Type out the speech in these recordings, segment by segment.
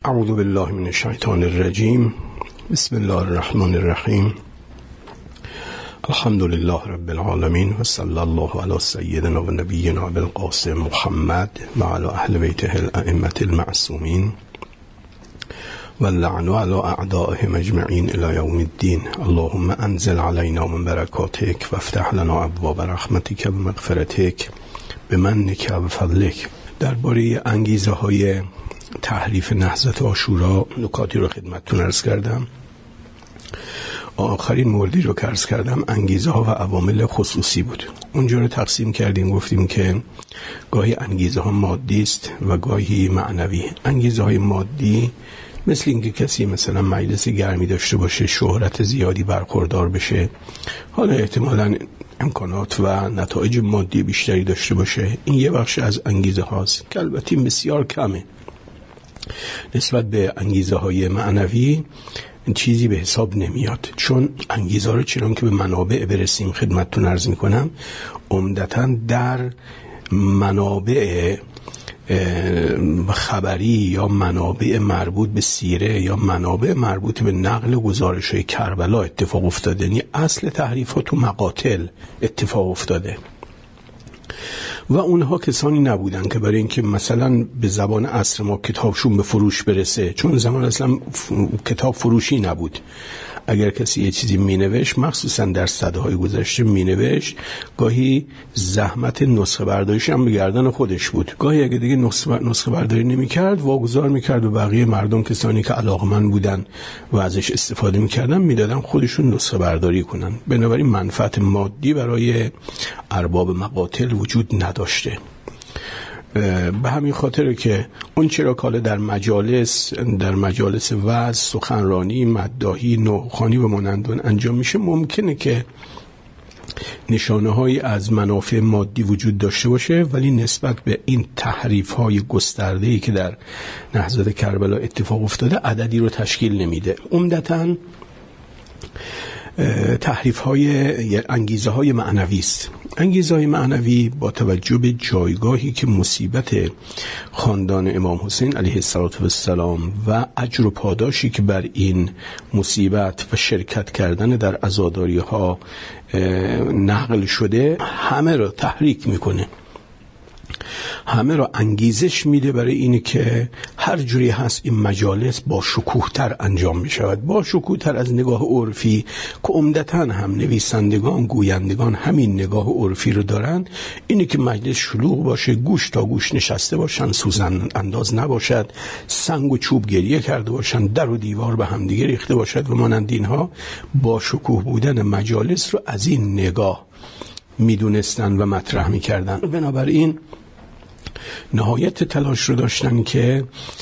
اعوذ بالله من الشیطان الرجیم. بسم الله الرحمن الرحیم. الحمد لله رب العالمین و صلی الله علی سیدنا و نبینا بالقاسم محمد و علی اهل بیته الائمه المعصومین و اللعن علی اعدائهم اجمعین الی یوم الدین. اللهم انزل علینا من برکاتک و افتح لنا ابواب رحمتک و مغفرتک بمنک و فضلک. درباره انگیزه های تحریف نهضت عاشورا نکاتی رو خدمتتون عرض کردم. آخرین موردی رو که عرض کردم انگیزه ها و عوامل خصوصی بود. اونجا رو تقسیم کردیم، گفتیم که گاهی انگیزه ها مادی است و گاهی معنوی. انگیزه های مادی مثل اینکه کسی مثلا مجلس گرمی داشته باشه، شهرت زیادی برخوردار بشه، حالا احتمالاً امکانات و نتایج مادی بیشتری داشته باشه. این یه بخش از انگیزه هاست که البته بسیار کمه نسبت به انگیزه های معنوی. چیزی به حساب نمیاد، چون انگیزه رو چنان که به منابع برسیم خدمتتون عرض میکنم عمدتاً در منابع خبری یا منابع مربوط به سیره یا منابع مربوط به نقل گزارش‌های کربلا اتفاق افتاده. یعنی اصل تحریف ها تو مقاتل اتفاق افتاده و اونها کسانی نبودن که برای اینکه مثلا به زبان عصر ما کتابشون به فروش برسه، چون زمان اصلا کتاب فروشی نبود. اگر کسی یه چیزی مینوشت، مخصوصا در سده‌های گذشته مینوشت، گاهی زحمت نسخه برداریش هم به گردن خودش بود. گاهی اگه دیگه نسخه برداری نمی‌کرد، واگذار می‌کرد و بقیه مردم، کسانی که علاقمند بودن و ازش استفاده می‌کردن، میدادن خودشون نسخه برداری کنن. بنابراین منفعت مادی برای ارباب مقاتل وجود نداشته. به همین خاطره که اون چرا کاله در مجالس وعظ، سخنرانی، مداحی، نوحه‌خوانی و مانندان انجام میشه، ممکنه که نشانه هایی از منافع مادی وجود داشته باشه، ولی نسبت به این تحریف های گسترده‌ای که در نهضت کربلا اتفاق افتاده عددی رو تشکیل نمیده. عمدتاً تحریف های انگیزه های معنوی است. انگیزه های معنوی با توجه به جایگاهی که مصیبت خاندان امام حسین علیه السلام و اجر و پاداشی که بر این مصیبت و شرکت کردن در عزاداری ها نقل شده، همه را تحریک میکنه، همه را انگیزش میده برای اینه که هر جوری هست این مجالس با شکوه‌تر انجام میشود، با شکوه‌تر از نگاه عرفی که عمدتاً هم نویسندگان، گویندگان همین نگاه عرفی رو دارن. اینه که مجلس شلوغ باشه، گوش تا گوش نشسته باشن، سوزن انداز نباشد، سنگ و چوب گریه کرده باشن، در و دیوار به هم دیگه ریخته باشد و مانند اینها. با شکوه بودن مجالس رو از این نگاه میدونستن و مطرح میکردن. بنابراین نهایت تلاش رو داشتن که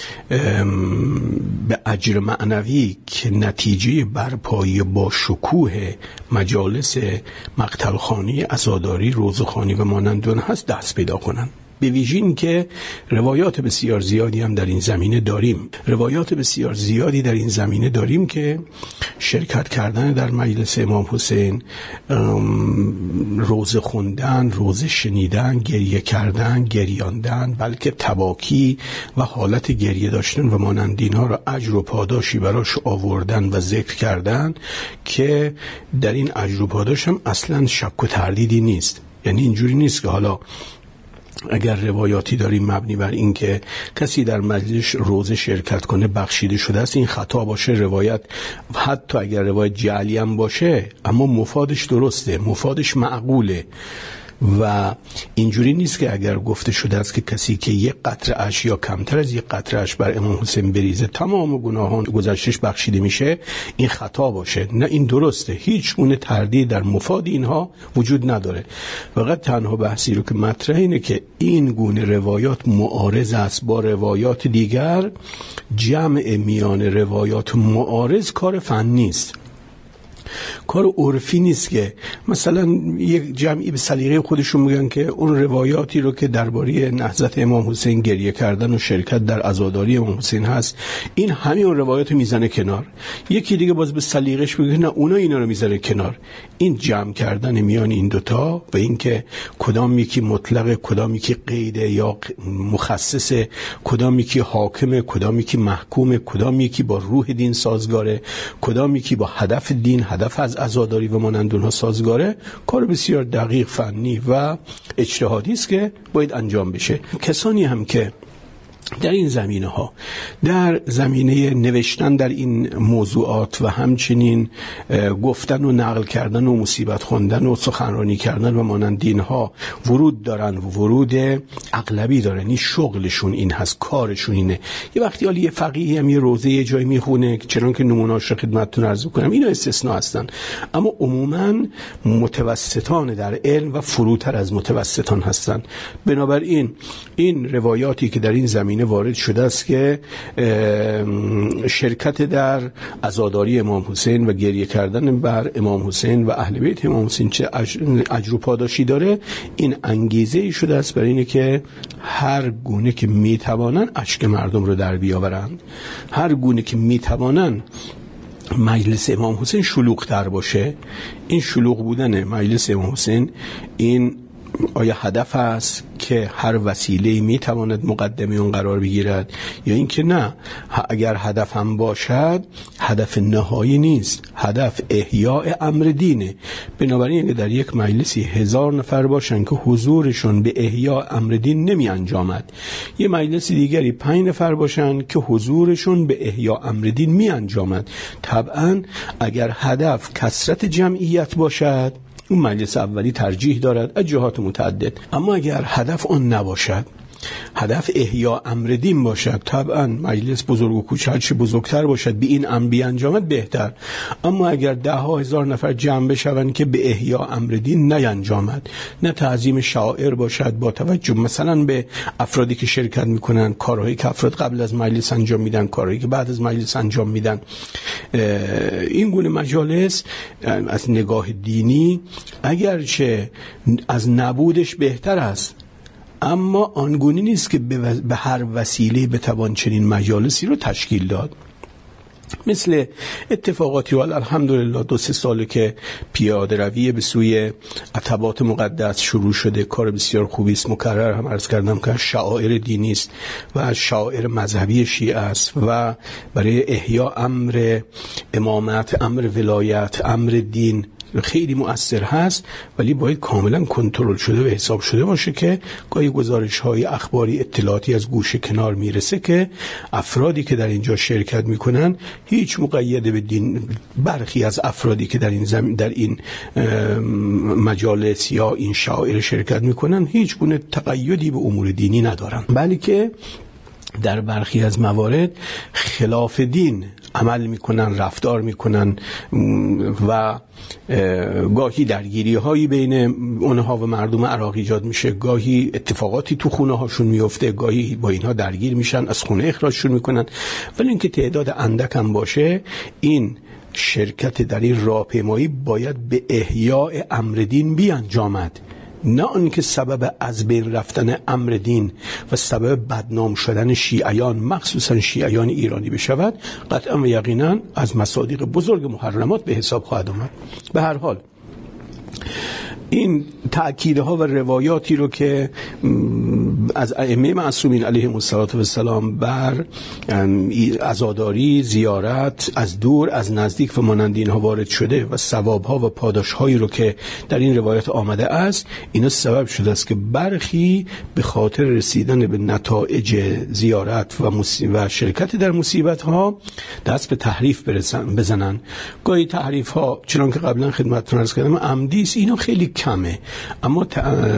به اجر معنوی که نتیجه برپایی با شکوه مجالس مقتلخانی، عزاداری، روزخوانی و مانندون هست دست پیدا کنن. به ویژه این که روایات بسیار زیادی هم در این زمینه داریم که شرکت کردن در مجلس امام حسین، روزه خوندن، روزه شنیدن، گریه کردن، گریاندن، بلکه تباکی و حالت گریه داشتن و مانند اینها را اجر و پاداشی براش آوردن و ذکر کردن که در این اجر و پاداش هم اصلا شک و تردیدی نیست. یعنی اینجوری نیست که حالا اگر روایاتی داریم مبنی بر این که کسی در مجلس روزه شرکت کنه بخشیده شده است، این خطا باشه. روایت حتی اگر روایت جعلی هم باشه، اما مفادش درسته، مفادش معقوله و اینجوری نیست که اگر گفته شده است که کسی که یک قطره اش یا کمتر از یک قطره اش بر امام حسین بریزه تمام گناهان گذشتهش بخشیده میشه، این خطا باشه. نه، این درسته، هیچ گونه تردید در مفاد اینها وجود نداره. فقط تنها بحثی رو که مطرحه اینه که این گونه روایات معارض است با روایات دیگر. جمع میان روایات معارض کار فنی است. کار عرفی نیست که مثلا یک جمعی به سلیقه خودشون میگن که اون روایاتی رو که درباره نهضت امام حسین گریه کردن و شرکت در عزاداری امام حسین هست، این همین اون روایات رو میزنه کنار. یکی دیگه باز به سلیقه‌اش میگه نه اونا اینا رو میزنه کنار. این جمع کردن میان این دوتا و اینکه کدام یکی مطلق، کدام یکی قیده یا مخصص، کدام یکی حاکمه، کدام یکی محکومه، کدام یکی با روح دین سازگاره، کدام یکی با هدف دین، هدف از عزاداری و مانند اونها سازگاره، کار بسیار دقیق، فنی و اجتهادی است که باید انجام بشه. کسانی هم که در این زمینه‌ها، در زمینه نوشتن در این موضوعات و همچنین گفتن و نقل کردن و مصیبت خوندن و سخنرانی کردن و مانند اینها ورود دارن و ورود اغلبی دارن، این شغلشون این هست، کارشون اینه. یه وقتی حالا یه فقیه هم یه روزه یه جای میخونه، چون که نمونه‌اش رو خدمتتون عرض کنم، اینا استثناء هستن، اما عموماً متوسطان در علم و فروتر از متوسطان هستن. بنابراین این روایاتی که در این زمینه وارد شده است که شرکت در عزاداری امام حسین و گریه کردن بر امام حسین و اهل بیت امام حسین چه اجر و پاداشی داره، این انگیزه ای شده است برای اینه که هر گونه که میتوانن اشک مردم رو در بیاورند، هر گونه که میتوانن مجلس امام حسین شلوغ‌تر باشه. این شلوغ بودن مجلس امام حسین این آیا هدف است که هر وسیله‌ای میتواند مقدمه اون قرار بگیرد، یا اینکه نه، اگر هدف هم باشد هدف نهایی نیست، هدف احیاء امر دینه. بنابراین اگر در یک مجلسی 1000 نفر باشن که حضورشون به احیاء امر دین نمی انجامد، یه مجلس دیگری 5 نفر باشن که حضورشون به احیاء امر دین می انجامد، طبعا اگر هدف کثرت جمعیت باشد اون مجلس اولی ترجیح دارد از جهات متعدد. اما اگر هدف اون نباشد، هدف احیاء امر دین باشد، طبعا مجلس بزرگ و کوچک چه بزرگتر باشد به این امر بیانجامد بهتر. اما اگر 10,000 نفر جمع بشوند که به احیاء امر دین نینجامد، نه تعظیم شعائر باشد با توجه مثلا به افرادی که شرکت میکنن، کارهایی که افراد قبل از مجلس انجام میدن، کارهایی که بعد از مجلس انجام میدن، این گونه مجالس از نگاه دینی اگرچه از نبودش بهتر است، اما آنگونه نیست که به هر وسیله بتوان چنین مجالسی رو تشکیل داد. مثل اتفاقاتی الحمدلله 2-3 ساله که پیاده روی به سوی عتبات مقدس شروع شده، کار بسیار خوبی است. مکرر هم عرض کردم که شعائر دینی است و شعائر مذهبی شیعه است و برای احیاء امر امامت، امر ولایت، امر دین خیلی مؤثر هست، ولی باید کاملا کنترل شده و حساب شده باشه که گاهی گزارش‌های اخباری، اطلاعاتی از گوشه کنار میرسه که افرادی که در اینجا شرکت میکنن هیچ مقید به دین، برخی از افرادی که در این مجالس یا این شعائر شرکت میکنن هیچ گونه تقیدی به امور دینی ندارن، بلکه در برخی از موارد خلاف دین عمل میکنن، رفتار میکنن و گاهی درگیری هایی بین اونها و مردم عراق ایجاد میشه، گاهی اتفاقاتی تو خونه هاشون میفته، گاهی با اینها درگیر میشن، از خونه اخراجشون میکنن. ولی اینکه تعداد اندک هم باشه، این شرکت در این راهپیمایی باید به احیاء امر دین بیانجامد، نه آنکه سبب از بین رفتن امر دین و سبب بدنام شدن شیعیان، مخصوصا شیعیان ایرانی بشود. قطعا و یقینا از مصادیق بزرگ محرمات به حساب خواهد آمد. به هر حال این تأکیدها و روایاتی رو که از ائمه معصومین علیهم السلام بر عزاداری، زیارت از دور از نزدیک و مانند اینها وارد شده و ثوابها و پاداشهایی رو که در این روایت آمده است، اینا سبب شده است که برخی به خاطر رسیدن به نتایج زیارت و شرکت در مصیبت‌ها دست به تحریف بزنن. گاهی تحریف‌ها چنان که قبلا خدمتتون عرض کردم عمدی است، اینا خیلی کمه، اما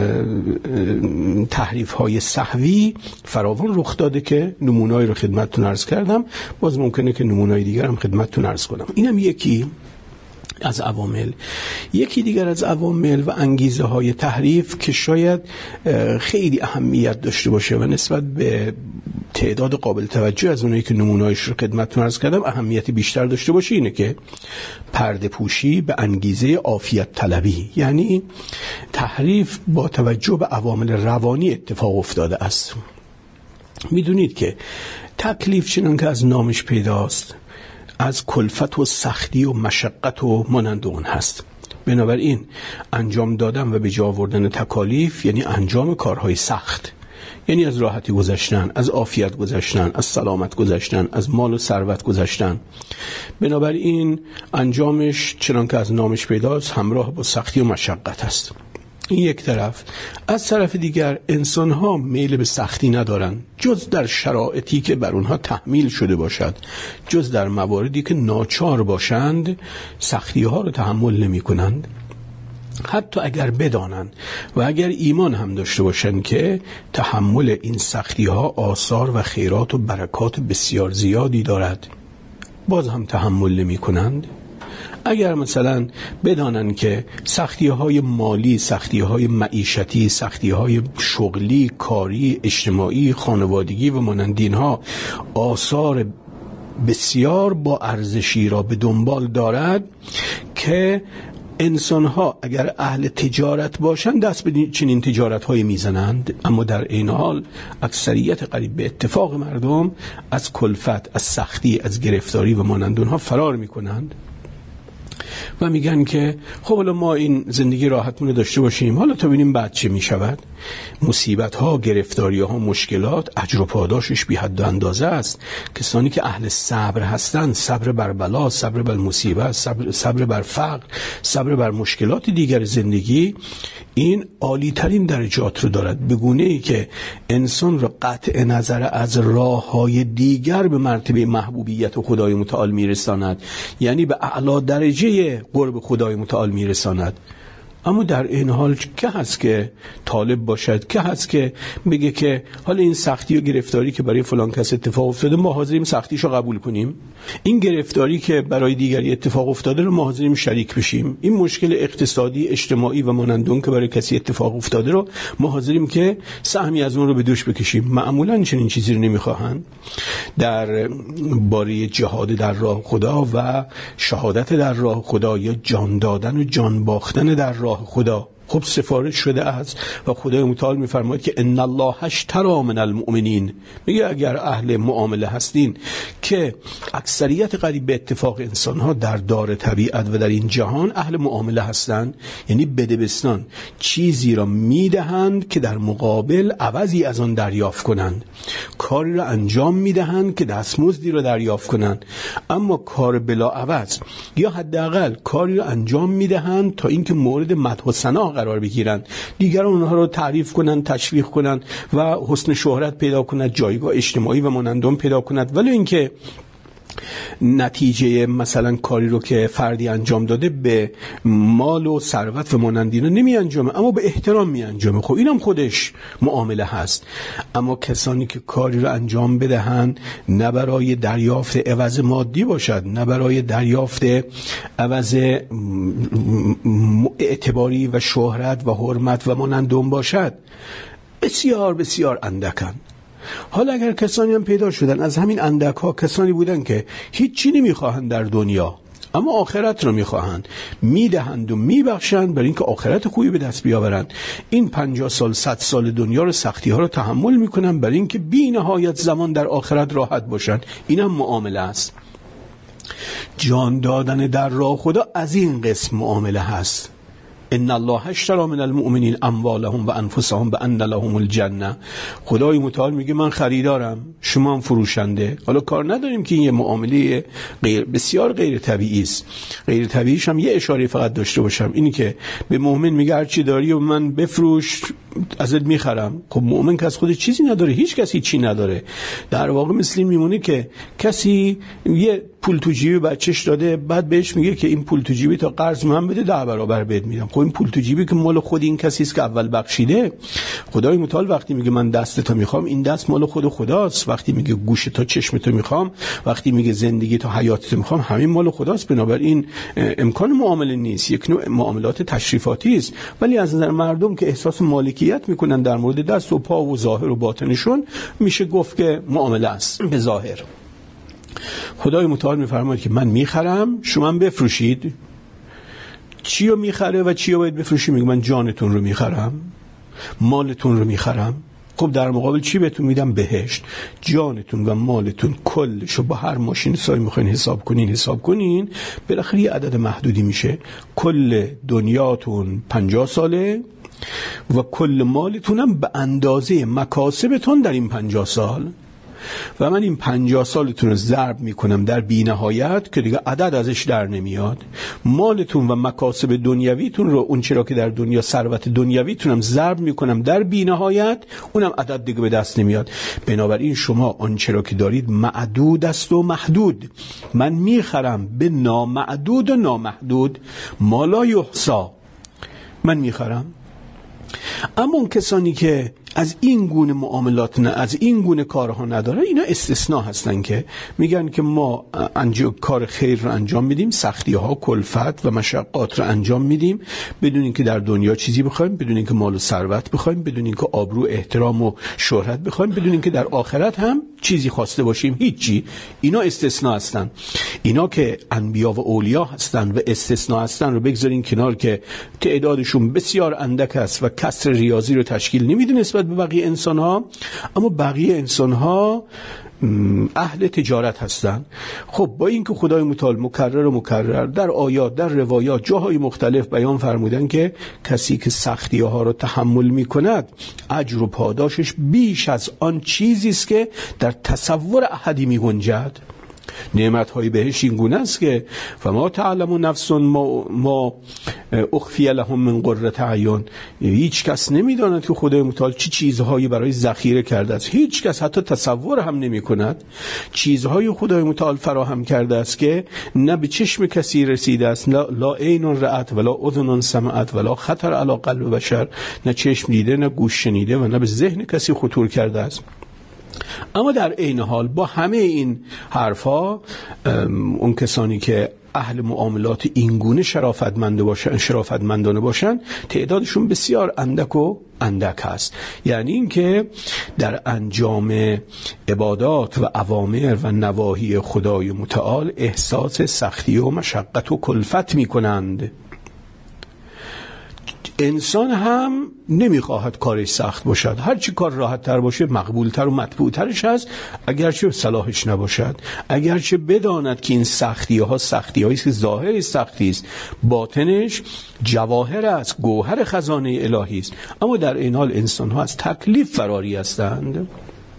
تحریف‌های سهوی فراوان رخ داده که نمونه‌ای رو خدمتتون عرض کردم، باز ممکنه که نمونه‌ای دیگر هم خدمتتون عرض کنم. اینم یکی از عوامل. یکی دیگر از عوامل و انگیزه های تحریف که شاید خیلی اهمیت داشته باشه و نسبت به تعداد قابل توجه از اونایی که نمونه‌اش رو خدمتتون عرض کردم اهمیت بیشتر داشته باشه، اینه که پرده پوشی به انگیزه عافیت طلبی، یعنی تحریف با توجه به عوامل روانی اتفاق افتاده است. میدونید که تکلیف چنان که از نامش پیداست از کلفت و سختی و مشقت و مانند اون هست. بنابراین انجام دادن و به جا آوردن تکالیف یعنی انجام کارهای سخت، یعنی از راحتی گذشتن، از عافیت گذشتن، از سلامت گذشتن، از مال و ثروت گذشتن. بنابراین انجامش چنان که از نامش پیداست همراه با سختی و مشقت است. این یک طرف. از طرف دیگر انسان‌ها میل به سختی ندارن جز در شرایطی که بر اونها تحمیل شده باشد، جز در مواردی که ناچار باشند سختی‌ها رو تحمل نمی‌کنند. حتی اگر بدانند و اگر ایمان هم داشته باشند که تحمل این سختی‌ها آثار و خیرات و برکات بسیار زیادی دارد، باز هم تحمل نمی‌کنند. اگر مثلا بدانن که سختی‌های مالی، سختی‌های معیشتی، سختی‌های شغلی، کاری، اجتماعی، خانوادگی و مانند اینها آثار بسیار با ارزشی را به دنبال دارد که انسان‌ها اگر اهل تجارت باشند دست به چنین تجارت‌های میزنند، اما در این حال اکثریت قریب به اتفاق مردم از کلفت، از سختی، از گرفتاری و مانند اونها فرار میکنند و میگن که خب حالا ما این زندگی راحتمون داشته باشیم، حالا تا ببینیم بعد چه میشود. مصیبت ها، گرفتاری ها، مشکلات اجر و پاداشش بی حد و اندازه است. کسانی که اهل صبر هستند، صبر بر بلا، صبر بر مصیبت، صبر بر فقر، صبر بر مشکلات دیگر زندگی، این عالی ترین درجات رو دارد، به گونه‌ای که انسان را قطع نظر از راه‌های دیگر به مرتبه محبوبیت و خدای متعال میرساند، یعنی به اعلی درجه قرب خدای متعال میرساند. اما در این حال که هست که طالب باشد، که هست که بگه که حالا این سختی و گرفتاری که برای فلان کس اتفاق افتاده ما حاضریم سختیشو قبول کنیم، این گرفتاری که برای دیگری اتفاق افتاده رو ما حاضریم شریک بشیم، این مشکل اقتصادی، اجتماعی و مانند اون که برای کسی اتفاق افتاده رو ما حاضریم که سهمی از اون رو به دوش بکشیم. معمولا چنین چیزی رو نمیخواهند. در باره جهاد در راه خدا و شهادت در راه خدا یا جان دادن و جان باختن در راه خدا خب سفارش شده است و خدای متعال میفرماید که ان الله اشتری من المؤمنین، میگه اگر اهل معامله هستین که اکثریت قریب به اتفاق انسان‌ها در دار طبیعت و در این جهان اهل معامله هستند، یعنی بدبستان چیزی را میدهند که در مقابل عوضی از آن دریافت کنند، کاری را انجام میدهند که دستمزدی را دریافت کنند، اما کار بلا عوض یا حداقل کاری را انجام میدهند تا اینکه مورد مدح و ثنا قرار بگیرند، دیگران اونها رو تعریف کنند، تشویق کنند و حسن شهرت پیدا کنند، جایگاه اجتماعی و مانندون پیدا کنند، ولی اینکه نتیجه مثلا کاری رو که فردی انجام داده به مال و ثروت و مانندینا نمی انجامه، اما به احترام می انجامه. خب اینم خودش معامله هست. اما کسانی که کاری رو انجام بدهند نه برای دریافت عوض مادی باشد، نه برای دریافت عوض اعتباری و شهرت و حرمت و مانندون باشد، بسیار بسیار اندکن. حالا اگر کسانی هم پیدا شدن از همین اندک ها کسانی بودن که هیچی نمیخواهند در دنیا اما آخرت رو میخواهند، میدهند و میبخشند برای اینکه آخرت خوبی به دست بیاورند، این 50 سال 100 سال دنیا رو سختی ها رو تحمل میکنن برای اینکه بی نهایت زمان در آخرت راحت باشند. این هم معامله است. جان دادن در راه خدا از این قسم معامله هست. ان الله اشتری من المؤمنین اموالهم و انفسهم بان لهم الجنه. خدای متعال میگه من خریدارم، شما هم فروشنده. حالا کار نداریم که این یه معامله بسیار غیر طبیعی است. غیر طبیعیش هم یه اشاره فقط داشته باشم، اینی که به مؤمن میگه هر چی داری و من بفروش ازت میخرم. خب مؤمن که از خودش چیزی نداره، هیچ کسی چی نداره. در واقع مثل این میمونه که کسی یه پول تو جیب بچهش داده، بعد بهش میگه که این پول تو جیبی تا قرض من بده 10 برابر بهت میدم. خب این پول تو جیبی که مال خود این کسی است که اول بخشیده. خدای متعال وقتی میگه من دستتو میخوام، این دست مال خود خداست. وقتی میگه گوش تا چشم تو میخوام، وقتی میگه زندگی تا حیات تو میخوام، همین مال خداست. بنابراین امکان معامله نیست، یک نوع معاملات تشریفاتی است. ولی از نظر مردم که احساس مالکیت میکنن در مورد دست و پا و ظاهر و باطنشون، میشه گفت که معامله است به ظاهر. خدای متعال میفرماید که من میخرم، شما هم بفروشید. چی رو میخره و چی رو باید بفروشی؟ میگه من جانتون رو میخرم، مالتون رو میخرم. خب در مقابل چی بهتون میدم؟ بهشت. جانتون و مالتون کلشو با هر ماشین سایی میخواین حساب کنین، بالاخره یه عدد محدودی میشه. کل دنیاتون 50 ساله و کل مالتون هم به اندازه مکاسبتون در این 50 سال. و من این 50 سالتون رو ضرب میکنم در بی‌نهایت که دیگه عدد ازش در نمیاد. مالتون و مکاسب دنیویتون رو، اون چرا که در دنیا ثروت دنیویتون هم ضرب میکنم در بی‌نهایت، اونم عدد دیگه به دست نمیاد. بنابراین شما آن چرا که دارید معدود است و محدود. من میخرم به نامعدود و نامحدود، ما لا یحصی. من میخرم. اما اون کسانی که از این گونه معاملات از این گونه کارها نداره، اینا استثناء هستن که میگن که ما کار خیر رو انجام میدیم، سختی ها، کلفت و مشقات رو انجام میدیم بدون اینکه در دنیا چیزی بخوایم، بدون اینکه مال و ثروت بخوایم، بدون اینکه آبرو، احترام و شهرت بخوایم، بدون اینکه در آخرت هم چیزی خواسته باشیم، هیچی. اینا استثناء هستن. اینا که انبیا و اولیا هستن و استثناء هستن رو بگذارین کنار که تعدادشون بسیار اندک است و کسر ریاضی رو تشکیل نمیده نسبت به بقیه انسان‌ها. اما بقیه انسان‌ها اهل تجارت هستن. خب با اینکه خدای متعال مکرر در آیات، در روایات، جاهای مختلف بیان فرمودن که کسی که سختی‌ها رو تحمل می‌کند اجر و پاداشش بیش از آن چیزی است که در تصور احدی می‌گنجد. نعمت‌های بهش این گونه است که فما تعلم نفس ما اخفی لهم من قرة اعین. هیچ کس نمی‌داند که خدای متعال چه چیزهایی برای ذخیره کرده است. هیچ کس حتی تصور هم نمی‌کند. چیزهای خدای متعال فراهم کرده است که نه به چشم کسی رسیده است، لا عین رأت ولا اذن سمعت ولا خطر علی قلب بشر. نه چشم دیده، نه گوش شنیده و نه به ذهن کسی خطور کرده است. اما در عین حال با همه این حرفا، اون کسانی که اهل معاملات اینگونه شرافتمندانه باشن تعدادشون بسیار اندک هست. یعنی اینکه در انجام عبادات و اوامر و نواهی خدای متعال احساس سختی و مشقت و کلفت میکنند. انسان هم نمیخواهد کارش سخت باشد. هرچی کار راحت تر باشه مقبولتر و مطبوعترش هست، اگرچه صلاحش نباشد، اگرچه بداند که این سختی هایی که ظاهر سختی است، باطنش جواهر است، گوهر خزانه الهی است. اما در این حال انسان ها از تکلیف فراری هستند.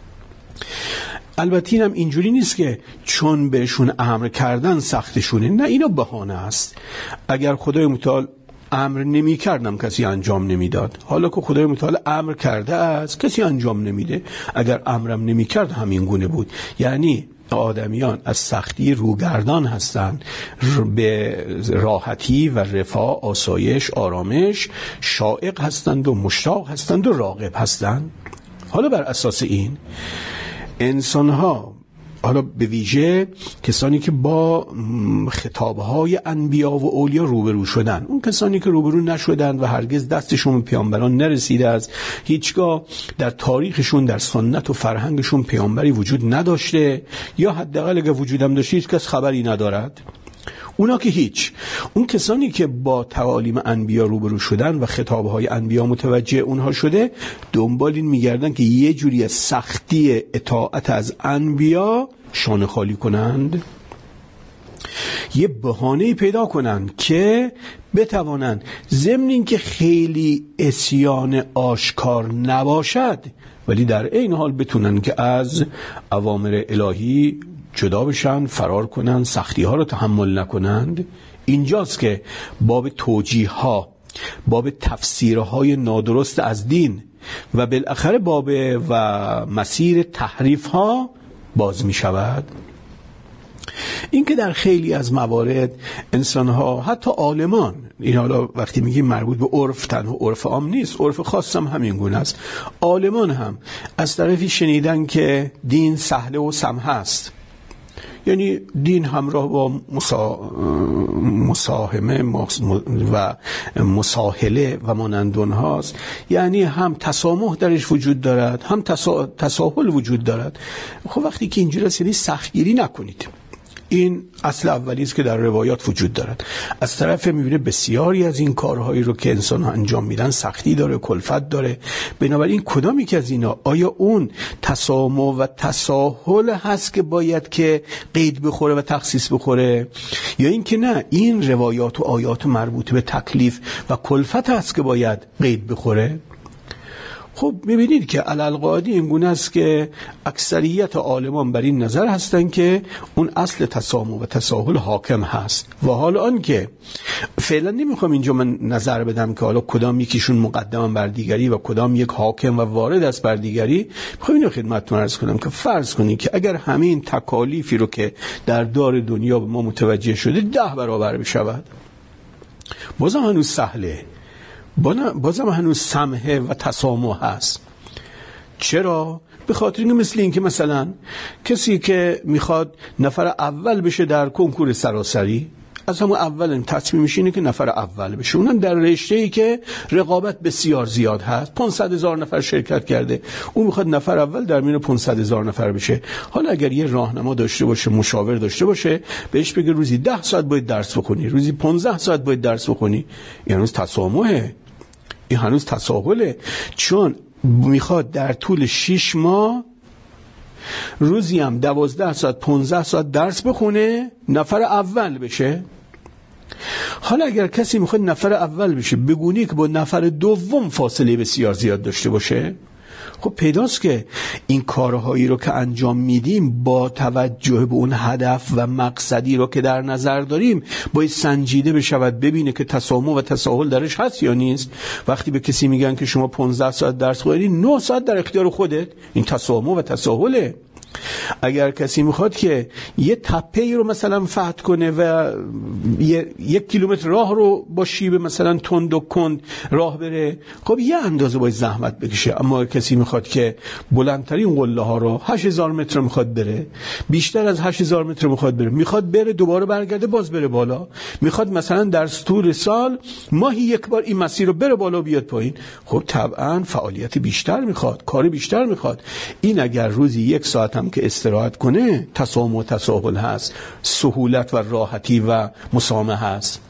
البته اینم اینجوری نیست که چون بهشون امر کردن سختشونه، نه، اینا بهانه است. اگر خدای متعال امر نمی کردم کسی انجام نمیداد. حالا که خدای متعال امر کرده است کسی انجام نمیده. اگر امرم نمی کرد همین گونه بود. یعنی آدمیان از سختی روگردان هستند، به راحتی و رفاه، آسایش، آرامش شائق هستند و مشتاق هستند و راغب هستند. حالا بر اساس این انسان‌ها، حالا به ویژه کسانی که با خطابهای انبیا و اولیا روبرو شدن، اون کسانی که روبرو نشدن و هرگز دستشون به پیامبران نرسیده است، هیچگاه در تاریخشون، در سنت و فرهنگشون پیامبری وجود نداشته، یا حداقل اگه وجودم داشته هیچ کس خبری ندارد، اونا که هیچ. اون کسانی که با تعالیم انبیا روبرو شدن و خطابهای انبیا متوجه اونها شده، دنبال این میگردن که یه جوری از سختی اطاعت از انبیا شانه خالی کنند، یه بهانه‌ای پیدا کنند که بتوانند ضمن این که خیلی عصیان آشکار نباشد، ولی در این حال بتونن که از اوامر الهی جدا بشن، فرار کنن، سختی ها رو تحمل نکنند. اینجاست که باب توجیه ها، باب تفسیرهای نادرست از دین و بالاخره باب و مسیر تحریف ها باز می شود. این که در خیلی از موارد انسان‌ها، حتی عالمان، این حالا وقتی میگیم مربوط به عرف، تنها عرف عام نیست، عرف خاص هم همین گونه است، عالمان هم از طرفی شنیدن که دین سهله و سمحه است، یعنی دین همراه با مساهمه و مساهله و مانندون هاست، یعنی هم تسامح درش وجود دارد، هم تساهل وجود دارد. خب وقتی که اینجوری است، یعنی سختگیری نکنید. این اصل اولی است که در روایات وجود دارد. از طرف میبینه بسیاری از این کارهایی رو که انسان ها انجام میدن سختی داره، کلفت داره. بنابراین کدامی که از اینا، آیا اون تسامح و تساهل هست که باید که قید بخوره و تخصیص بخوره، یا این که نه، این روایات و آیات مربوط به تکلیف و کلفت هست که باید قید بخوره؟ خب میبینید که علالقاعده این گونه است که اکثریت عالمان بر این نظر هستند که اون اصل تسامح و تساهل حاکم هست. و حالا آن که فعلا نمیخوام اینجا من نظر بدم که حالا کدام یکیشون مقدم بر دیگری و کدام یک حاکم و وارد است بر دیگری، میخوام اینو خدمتتون عرض کنم که فرض کنید که اگر همین تکالیفی رو که در دار دنیا به ما متوجه شده 10 برابر بشود، بازم هنوز سهله، بازم هنوز سمحه و تسامح هست. چرا؟ به خاطر اینکه مثل این که مثلا کسی که میخواد نفر اول بشه در کنکور سراسری، از همون اول تصمیم میشینه که نفر اول بشه، اونم در رشته‌ای که رقابت بسیار زیاد هست، 500,000 نفر شرکت کرده، اون میخواد نفر اول در میون 500,000 نفر بشه. حالا اگر یه راهنما داشته باشه، مشاور داشته باشه، بهش بگه روزی 10 ساعت باید درس بخونی، روزی 15 ساعت باید درس بخونی، این هنوز تسامحه، این هنوز تساهله، چون میخواد در طول 6 ماه روزی هم 12 ساعت 15 ساعت درس بخونه، نفر اول بشه. حالا اگر کسی میخواد نفر اول بشه، بگونی که با نفر دوم فاصله بسیار زیاد داشته باشه، خب پیداست که این کارهایی رو که انجام میدیم با توجه به اون هدف و مقصدی رو که در نظر داریم باید سنجیده بشود، ببینه که تسامح و تساهل درش هست یا نیست. وقتی به کسی میگن که شما 15 ساعت درس خوندی، 9 ساعت در اختیار خودت، این تسامح و تساهله. اگر کسی میخواد که یه تپه‌ای رو مثلا فتح کنه و 1 کیلومتر راه رو با شیب مثلا تند و کند راه بره، خب یه اندازه باید زحمت بکشه. اما کسی میخواد که بلندترین قله ها رو 8000 متر میخواد بره، بیشتر از 8000 متر میخواد بره دوباره برگرده باز بره بالا، میخواد مثلا در طول سال ماهی یک بار این مسیر رو بره بالا بیاد پایین، خب طبعا فعالیت بیشتر میخواد، کار بیشتر میخواد. این اگر روزی 1 ساعت هم که استراحت کنه، تسامح و تساهل هست، سهولت و راحتی و مسامحه هست.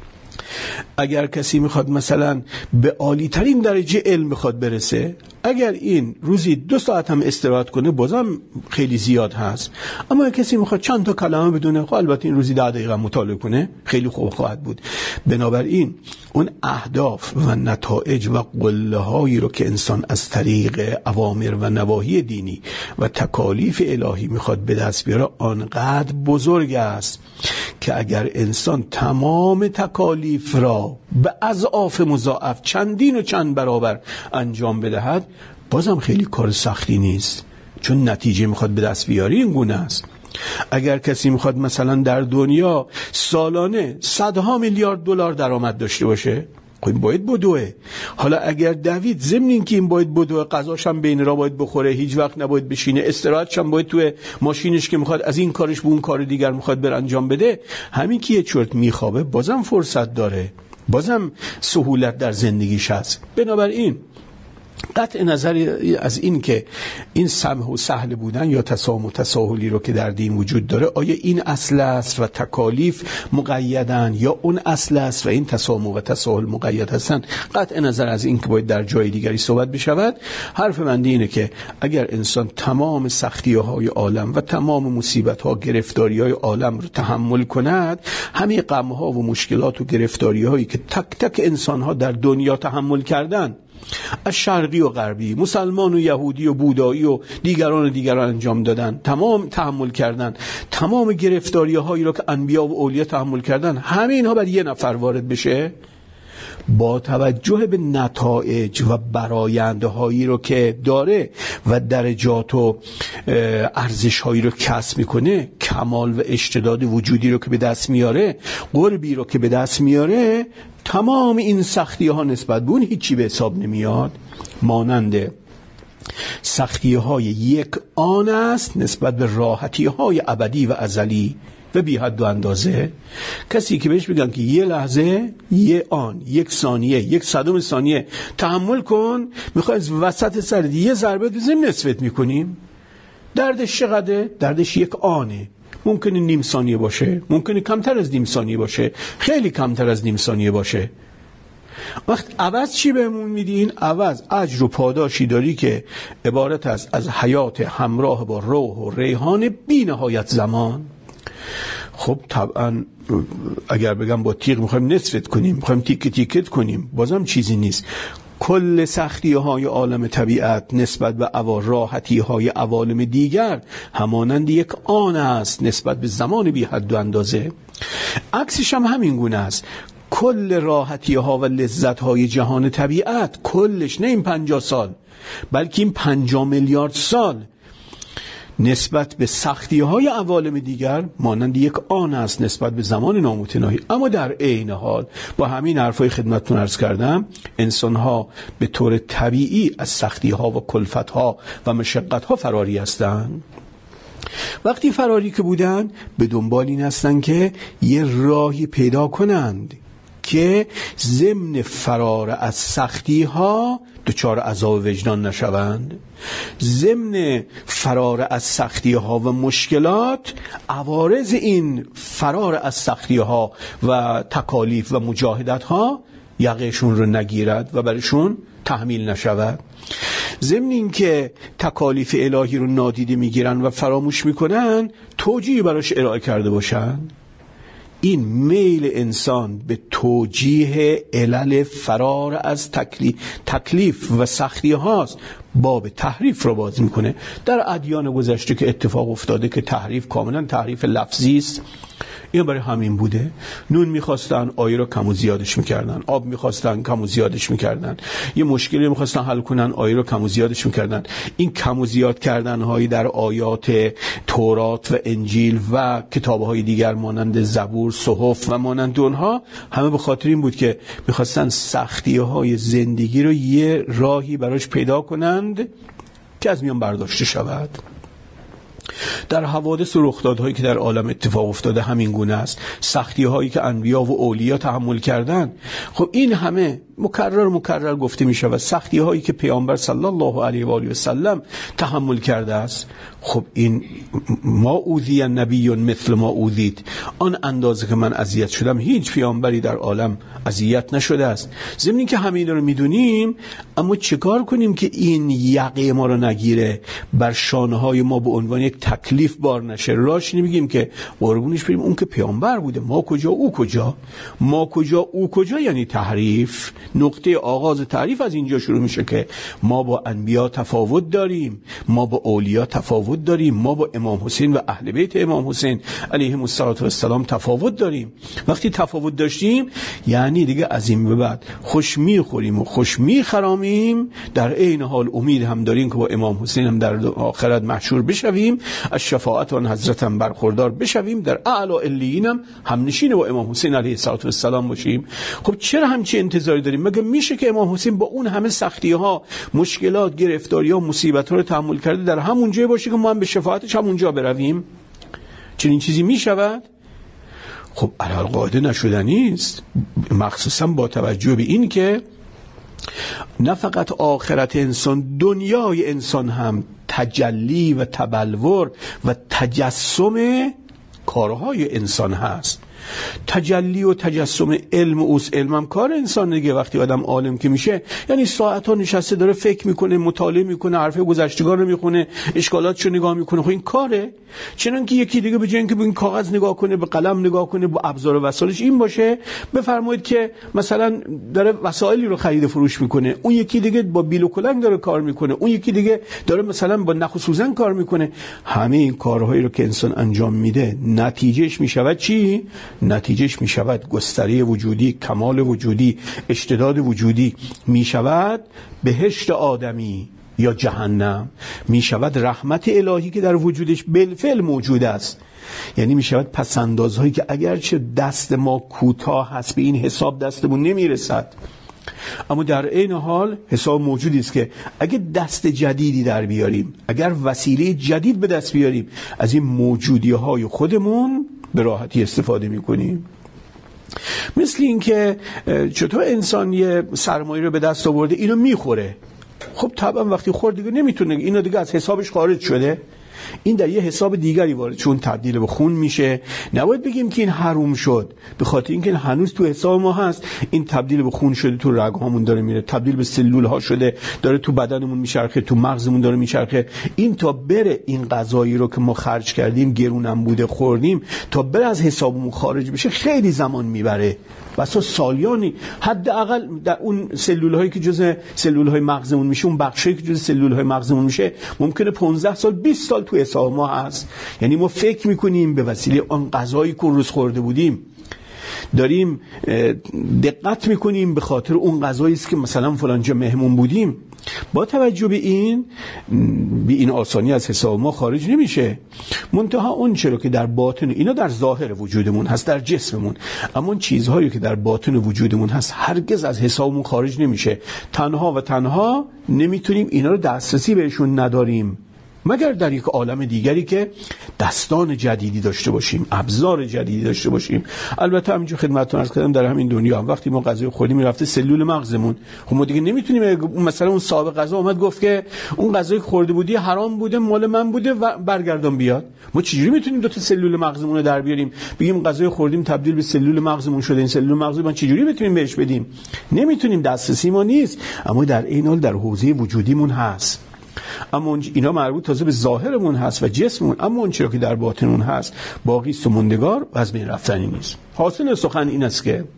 اگر کسی میخواد مثلا به عالی ترین درجه علم میخواد برسه، اگر این روزی 2 ساعت هم استراحت کنه بازم خیلی زیاد هست. اما اگر کسی میخواد چند تا کلمه بدونه، خب البته این روزی 10 دقیقه مطالعه کنه، خیلی خوب خواهد بود. بنابراین اون اهداف و نتایج و قله‌هایی رو که انسان از طریق اوامر و نواهی دینی و تکالیف الهی میخواد به دست بیاره آنقدر بزرگ است که اگر انسان تمام تکالیف را به اضعاف مضاعف چندین و چند برابر انجام بدهد، بازم خیلی کار سختی نیست، چون نتیجه میخواد به دست بیاری این گونه است. اگر کسی میخواد مثلا در دنیا سالانه صدها میلیارد دلار درآمد داشته باشه، خب این باید بدوه. حالا اگر دوید ضمن این که این باید بدوه، غذاش هم بین را باید بخوره، هیچ وقت نباید بشینه، استراحتش هم باید توی ماشینش که میخواد از این کارش به اون کار دیگر میخواد بر انجام بده، همین که یه چرت میخوابه بازم فرصت داره، بازم سهولت در زندگیش هست. بنابراین قطع نظر از این که این سمح و سهل بودن یا تسامح و تساهلی رو که در دین وجود داره، آیا این اصل است و تکالیف مقیدن یا اون اصل است و این تسامح و تساهل مقید هستن، قطع نظر از این که باید در جای دیگری صحبت بشود. حرف من اینه که اگر انسان تمام سختی‌های عالم و تمام مصیبت‌ها، گرفتاری‌های عالم رو تحمل کند، همه غم‌ها و مشکلات و گرفتاری‌هایی که تک تک انسان‌ها در دنیا تحمل کردن، از شرقی و غربی، مسلمان و یهودی و بودایی و دیگران انجام دادن، تمام تحمل کردن، تمام گرفتاری‌هایی رو که انبیا و اولیا تحمل کردن، همه اینها بر یه نفر وارد بشه، با توجه به نتایج و برآیندهایی رو که داره و درجات و ارزش‌هایی رو کسب میکنه، کمال و اشتداد وجودی رو که به دست میاره، قربی رو که به دست میاره، تمام این سختی‌ها نسبت به اون هیچی به حساب نمیاد. مانند سختی‌های یک آن است نسبت به راحتی‌های ابدی و ازلی و بی حد و اندازه. کسی که بهش بگن که یه لحظه، یه آن، یک ثانیه، یک صدم ثانیه تحمل کن، میخوای از وسط سرت یه ضربه بزنیم نصفت میکنیم. دردش چقدره؟ دردش یک آنه. ممکنه نیم ثانیه باشه، ممکنه کمتر از نیم ثانیه باشه، خیلی کمتر از نیم ثانیه باشه. وقت عوض چی بهمون میدین؟ عوض اجر و پاداشی داری که عبارت است از حیات همراه با روح و ریحان بی نهایت زمان. خب طبعا اگر بگم با تیغ میخوایم نصفت کنیم، میخوایم تیکه تیکت کنیم، بازم چیزی نیست. کل سختی های عالم طبیعت نسبت به راحتی های عوالم دیگر همانند یک آن است نسبت به زمان بی حد و اندازه. عکسش هم همین گونه است. کل راحتی ها و لذت های جهان طبیعت، کلش، نه این 50 سال بلکه این 50 میلیارد سال، نسبت به سختی های عوالم دیگر مانند یک آن است نسبت به زمان نامتناهی. اما در عین حال با همین حرفای خدمتتون عرض کردم، انسان ها به طور طبیعی از سختی ها و کلفت ها و مشقت ها فراری هستند. وقتی فراری که بودن، به دنبال این هستن که یه راهی پیدا کنند که ضمن فرار از سختی ها دچار عذاب وجدان نشوند. ضمن فرار از سختی ها و مشکلات، عوارض این فرار از سختی ها و تکالیف و مجاهدت ها یقهشون رو نگیرد و برشون تحمیل نشود. ضمن این که تکالیف الهی رو نادیده میگیرن و فراموش میکنن، توجیهی براش ارائه کرده باشن. این میل انسان به توجیه علل فرار از تکلیف و سختی هاست، باب تحریف رو باز میکنه. در ادیان گذشته که اتفاق افتاده که تحریف کاملا تحریف لفظی است، این برای همین بوده. نون میخواستن آیه رو کم و زیادش میکردن، آب میخواستن کم و زیادش میکردن، یه مشکلی میخواستن حل کنن آیه رو کم و زیادش میکردن. این کم و زیاد کردن هایی در آیات تورات و انجیل و کتاب های دیگر مانند زبور، صحف و مانند اونها، همه به خاطر این بود که میخواستن سختی های زندگی رو یه راهی براش پیدا کنند که از میان برداشته شود. در حوادث و رخدادهایی که در عالم اتفاق افتاده همین گونه است. سختی هایی که انبیا و اولیا تحمل کردن، خب این همه مکرر گفته می شود. سختی هایی که پیامبر صلی الله علیه و آله و سلم تحمل کرده است، خب این ما اوذی النبی مثل ما اوذیت، آن اندازه که من اذیت شدم هیچ پیامبری در عالم اذیت نشده است. ضمن که همین رو میدونیم، اما چیکار کنیم که این یقه ما رو نگیره، بر شانه های ما به عنوان یک تکلیف بار نشه. راش نمیگیم که قربونش بریم اون که پیامبر بوده، ما کجا او کجا، ما کجا او کجا، یعنی تحریف. نقطه آغاز تعریف از اینجا شروع میشه که ما با انبیا تفاوت داریم، ما با اولیا تفاوت داریم، ما با امام حسین و اهل بیت امام حسین علیهم السلام تفاوت داریم. وقتی تفاوت داشتیم، یعنی دیگه از این به بعد خوش میخوریم و خوش میخرامیم، در عین حال امید هم داریم که با امام حسین هم در آخرت محشور بشویم، از شفاعت آن حضرت هم برخوردار بشویم، در اعلی علیین هم نشین با امام حسین علیه السلام باشیم. خب چرا همچین انتظاری داریم؟ مگه میشه که امام حسین با اون همه سختی ها، مشکلات، گرفتاری ها، مصیبت ها رو تحمل کرده در همون جای باشه که ما هم به شفاعتش همونجا برویم؟ چنین چیزی میشود؟ خب علالقاعده نشدنی است، مخصوصا با توجه به این که نه فقط آخرت انسان، دنیای انسان هم تجلی و تبلور و تجسم کارهای انسان هست. تجلی و تجسم علم اوست. علمم کار انسان دیگه. وقتی آدم عالم که میشه، یعنی ساعت‌ها نشسته داره فکر میکنه، مطالعه میکنه، حرف گذشتگان رو میخونه، اشکالاتشو نگاه میکنه. خب این کاره. چنانکه یکی دیگه به جای اینکه به این کاغذ نگاه کنه، به قلم نگاه کنه، با ابزار و وسایلش این باشه، بفرمایید که مثلا داره وسایلی رو خرید و فروش میکنه، اون یکی دیگه با بیل و کلنگ داره کار میکنه، اون یکی دیگه داره مثلا با نخ و سوزن کار میکنه. همه این کارهایی رو که انسان انجام میده، نتیجهش میشود چی؟ نتیجهش می شود گستره وجودی، کمال وجودی، اشتداد وجودی، می شود بهشت آدمی یا جهنم، می شود رحمت الهی که در وجودش بالفعل موجود است. یعنی می شود پسندازهایی که اگرچه دست ما کوتاه هست به این حساب دستمون نمی رسد، اما در این حال حساب موجودی است که اگه دست جدیدی در بیاریم، اگر وسیله جدید به دست بیاریم، از این موجودی های خودمون به راحتی استفاده می کنیم. مثل این که چطور انسان یه سرمایه رو به دست آورده اینو میخوره، خب طبعا وقتی خورد دیگه نمیتونه، اینو دیگه از حسابش خارج شده، این در یه حساب دیگری وارد، چون تبدیل به خون میشه. نباید بگیم که این حروم شد، به خاطر اینکه هنوز تو حساب ما هست. این تبدیل به خون شده، تو رگ‌هامون داره میره، تبدیل به سلول ها شده، داره تو بدنمون میچرخه، تو مغزمون داره میچرخه. این تا بره این غذایی رو که ما خرج کردیم، گرونم بوده خوردیم، تا بره از حسابمون خارج بشه خیلی زمان میبره، واسه سالیانی. حداقل در اون سلول هایی که جزء سلول های مغزمون میشه، اون بخشی که جزء سلول های مغزمون میشه، ممکنه 15 سال 20 سال تو حساب ما هست. یعنی ما فکر میکنیم به وسیله آن غذایی که روز خورده بودیم داریم دقت میکنیم به خاطر اون غذایی است که مثلا فلان جا مهمون بودیم. با توجه به این آسانی از حساب ما خارج نمیشه. منتها اون چرا که در باطن، اینا در ظاهر وجودمون هست، در جسممون، اما اون چیزهایی که در باطن وجودمون هست هرگز از حسابمون خارج نمیشه. تنها و تنها نمیتونیم اینا رو دسترسی بهشون نداریم مگر در یک عالم دیگری که دستان جدیدی داشته باشیم، ابزار جدیدی داشته باشیم. البته همینجا خدمتتون عرض کردم در همین دنیا هم وقتی ما غذا خوردیم میرفته سلول مغزمون، خب ما دیگه نمیتونیم مثلا اون صاحب غذا اومد گفت که اون غذایی که خورده بودی حرام بوده، مال من بوده و برگردان بیاد. ما چجوری میتونیم دو تا سلول مغزمون رو در بیاریم بگیم غذای خوردیم تبدیل به سلول مغزمون شده، این سلول مغز ما چجوری میتونیم بهش بدیم؟ نمیتونیم، دسترسی ما نیست. اما در این حال در حوزه وجودیمون هست. اما اینا مربوط تازه به ظاهرمون هست و جسممون، اما اون چیزی که در باطنمون هست باقی است و موندگار و از بین رفتنی نیست. حاصل سخن این است که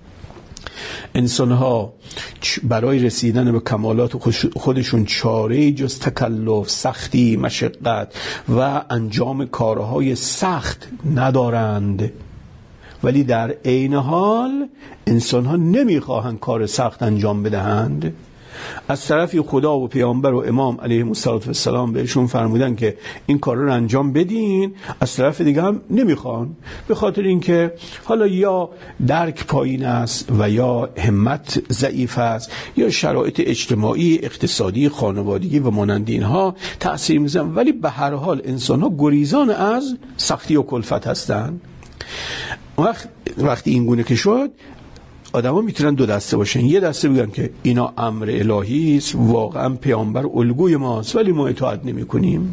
انسان‌ها برای رسیدن به کمالات خودشون چاره‌ای جز تکلف، سختی، مشقت و انجام کارهای سخت ندارند. ولی در عین حال انسان‌ها نمی‌خواهند کار سخت انجام بدهند. از طرفی خدا و پیامبر و امام علیه السلام بهشون فرمودن که این کار رو انجام بدین، از طرف دیگه هم نمیخوان، به خاطر اینکه حالا یا درک پایین است و یا همت ضعیف است یا شرایط اجتماعی، اقتصادی، خانوادگی و مانند اینها تأثیر میذارن. ولی به هر حال انسان‌ها گریزان از سختی و کلفت هستند. وقتی این گونه که شد، آدما میتونن دو دسته باشن. یه دسته بگن که اینا امر الهی است، واقعا پیامبر الگوی ماست ولی ما اطاعت نمی‌کنیم.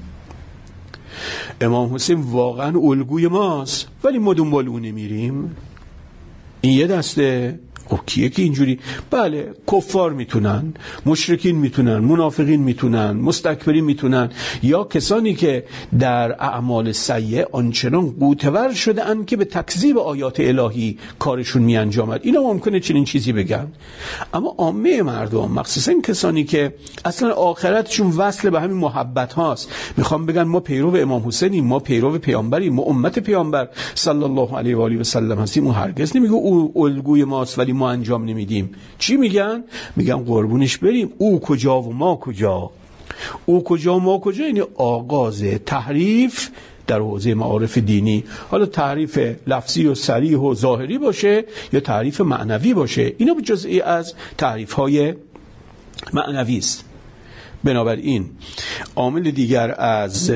امام حسین واقعا الگوی ماست ولی ما دنبال اون نمیریم. این یه دسته. خب کیه که اینجوری؟ بله، کفار میتونن، مشرکین میتونن، منافقین میتونن، مستکبرین میتونن، یا کسانی که در اعمال سیئه آنچنان قوتور شده اند که به تکذیب آیات الهی کارشون میانجامد. اینا ممکنه چنین چیزی بگن. اما عامه مردم، مخصوصا کسانی که اصلا آخرتشون وصل به همین محبت هاست، میخوام بگن ما پیرو امام حسینیم، ما پیرو پیامبریم، ما امت پیامبر صلی الله علیه و آله و سلم هستیم. اون هرگز نمیگه او الگوی ماست ولی ما انجام نمیدیم. چی میگن؟ میگن قربونش بریم، او کجا و ما کجا. او کجا و ما کجا یعنی آغاز تحریف در حوزه معارف دینی، حالا تعریف لفظی و صریح و ظاهری باشه یا تعریف معنوی باشه، اینا به جزئی از تعریف های معنوی است. بنابراین عامل دیگر از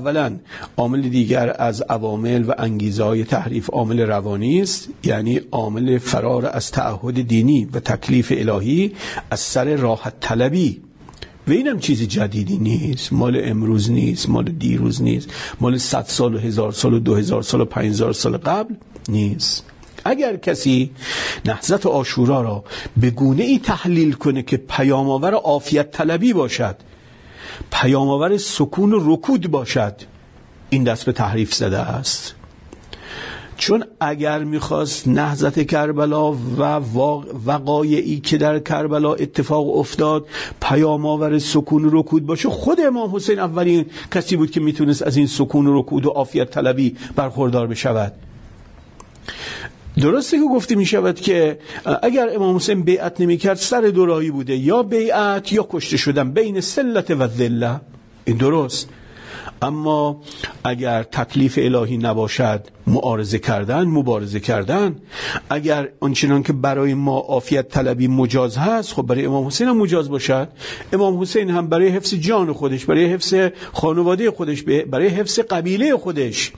عوامل و انگیزه های تحریف عامل روانی است، یعنی عامل فرار از تعهد دینی و تکلیف الهی از سر راحت طلبی. و اینم چیزی جدیدی نیست، مال امروز نیست، مال دیروز نیست، مال 100 سال و 1000 سال و 2000 سال و 5000 سال قبل نیست. اگر کسی نهضت عاشورا را به گونه ای تحلیل کنه که پیام‌آور عافیت طلبی باشد، پیام‌آور سکون و رکود باشد، این دست به تحریف زده است. چون اگر میخواست نهضت کربلا و وقایعی که در کربلا اتفاق افتاد پیام‌آور سکون و رکود باشه، خود امام حسین اولین کسی بود که میتونست از این سکون و رکود و عافیت طلبی برخوردار بشود. درسته که گفته می شود که اگر امام حسین بیعت نمی کرد سر دوراهی بوده، یا بیعت یا کشته شدن، بین سلت و ذله. این درست. اما اگر تکلیف الهی نباشد مبارزه کردن، اگر آنچنان که برای ما عافیت طلبی مجاز هست، خب برای امام حسین هم مجاز باشد. امام حسین هم برای حفظ جان خودش، برای حفظ خانواده خودش، برای حفظ قبیله خودش،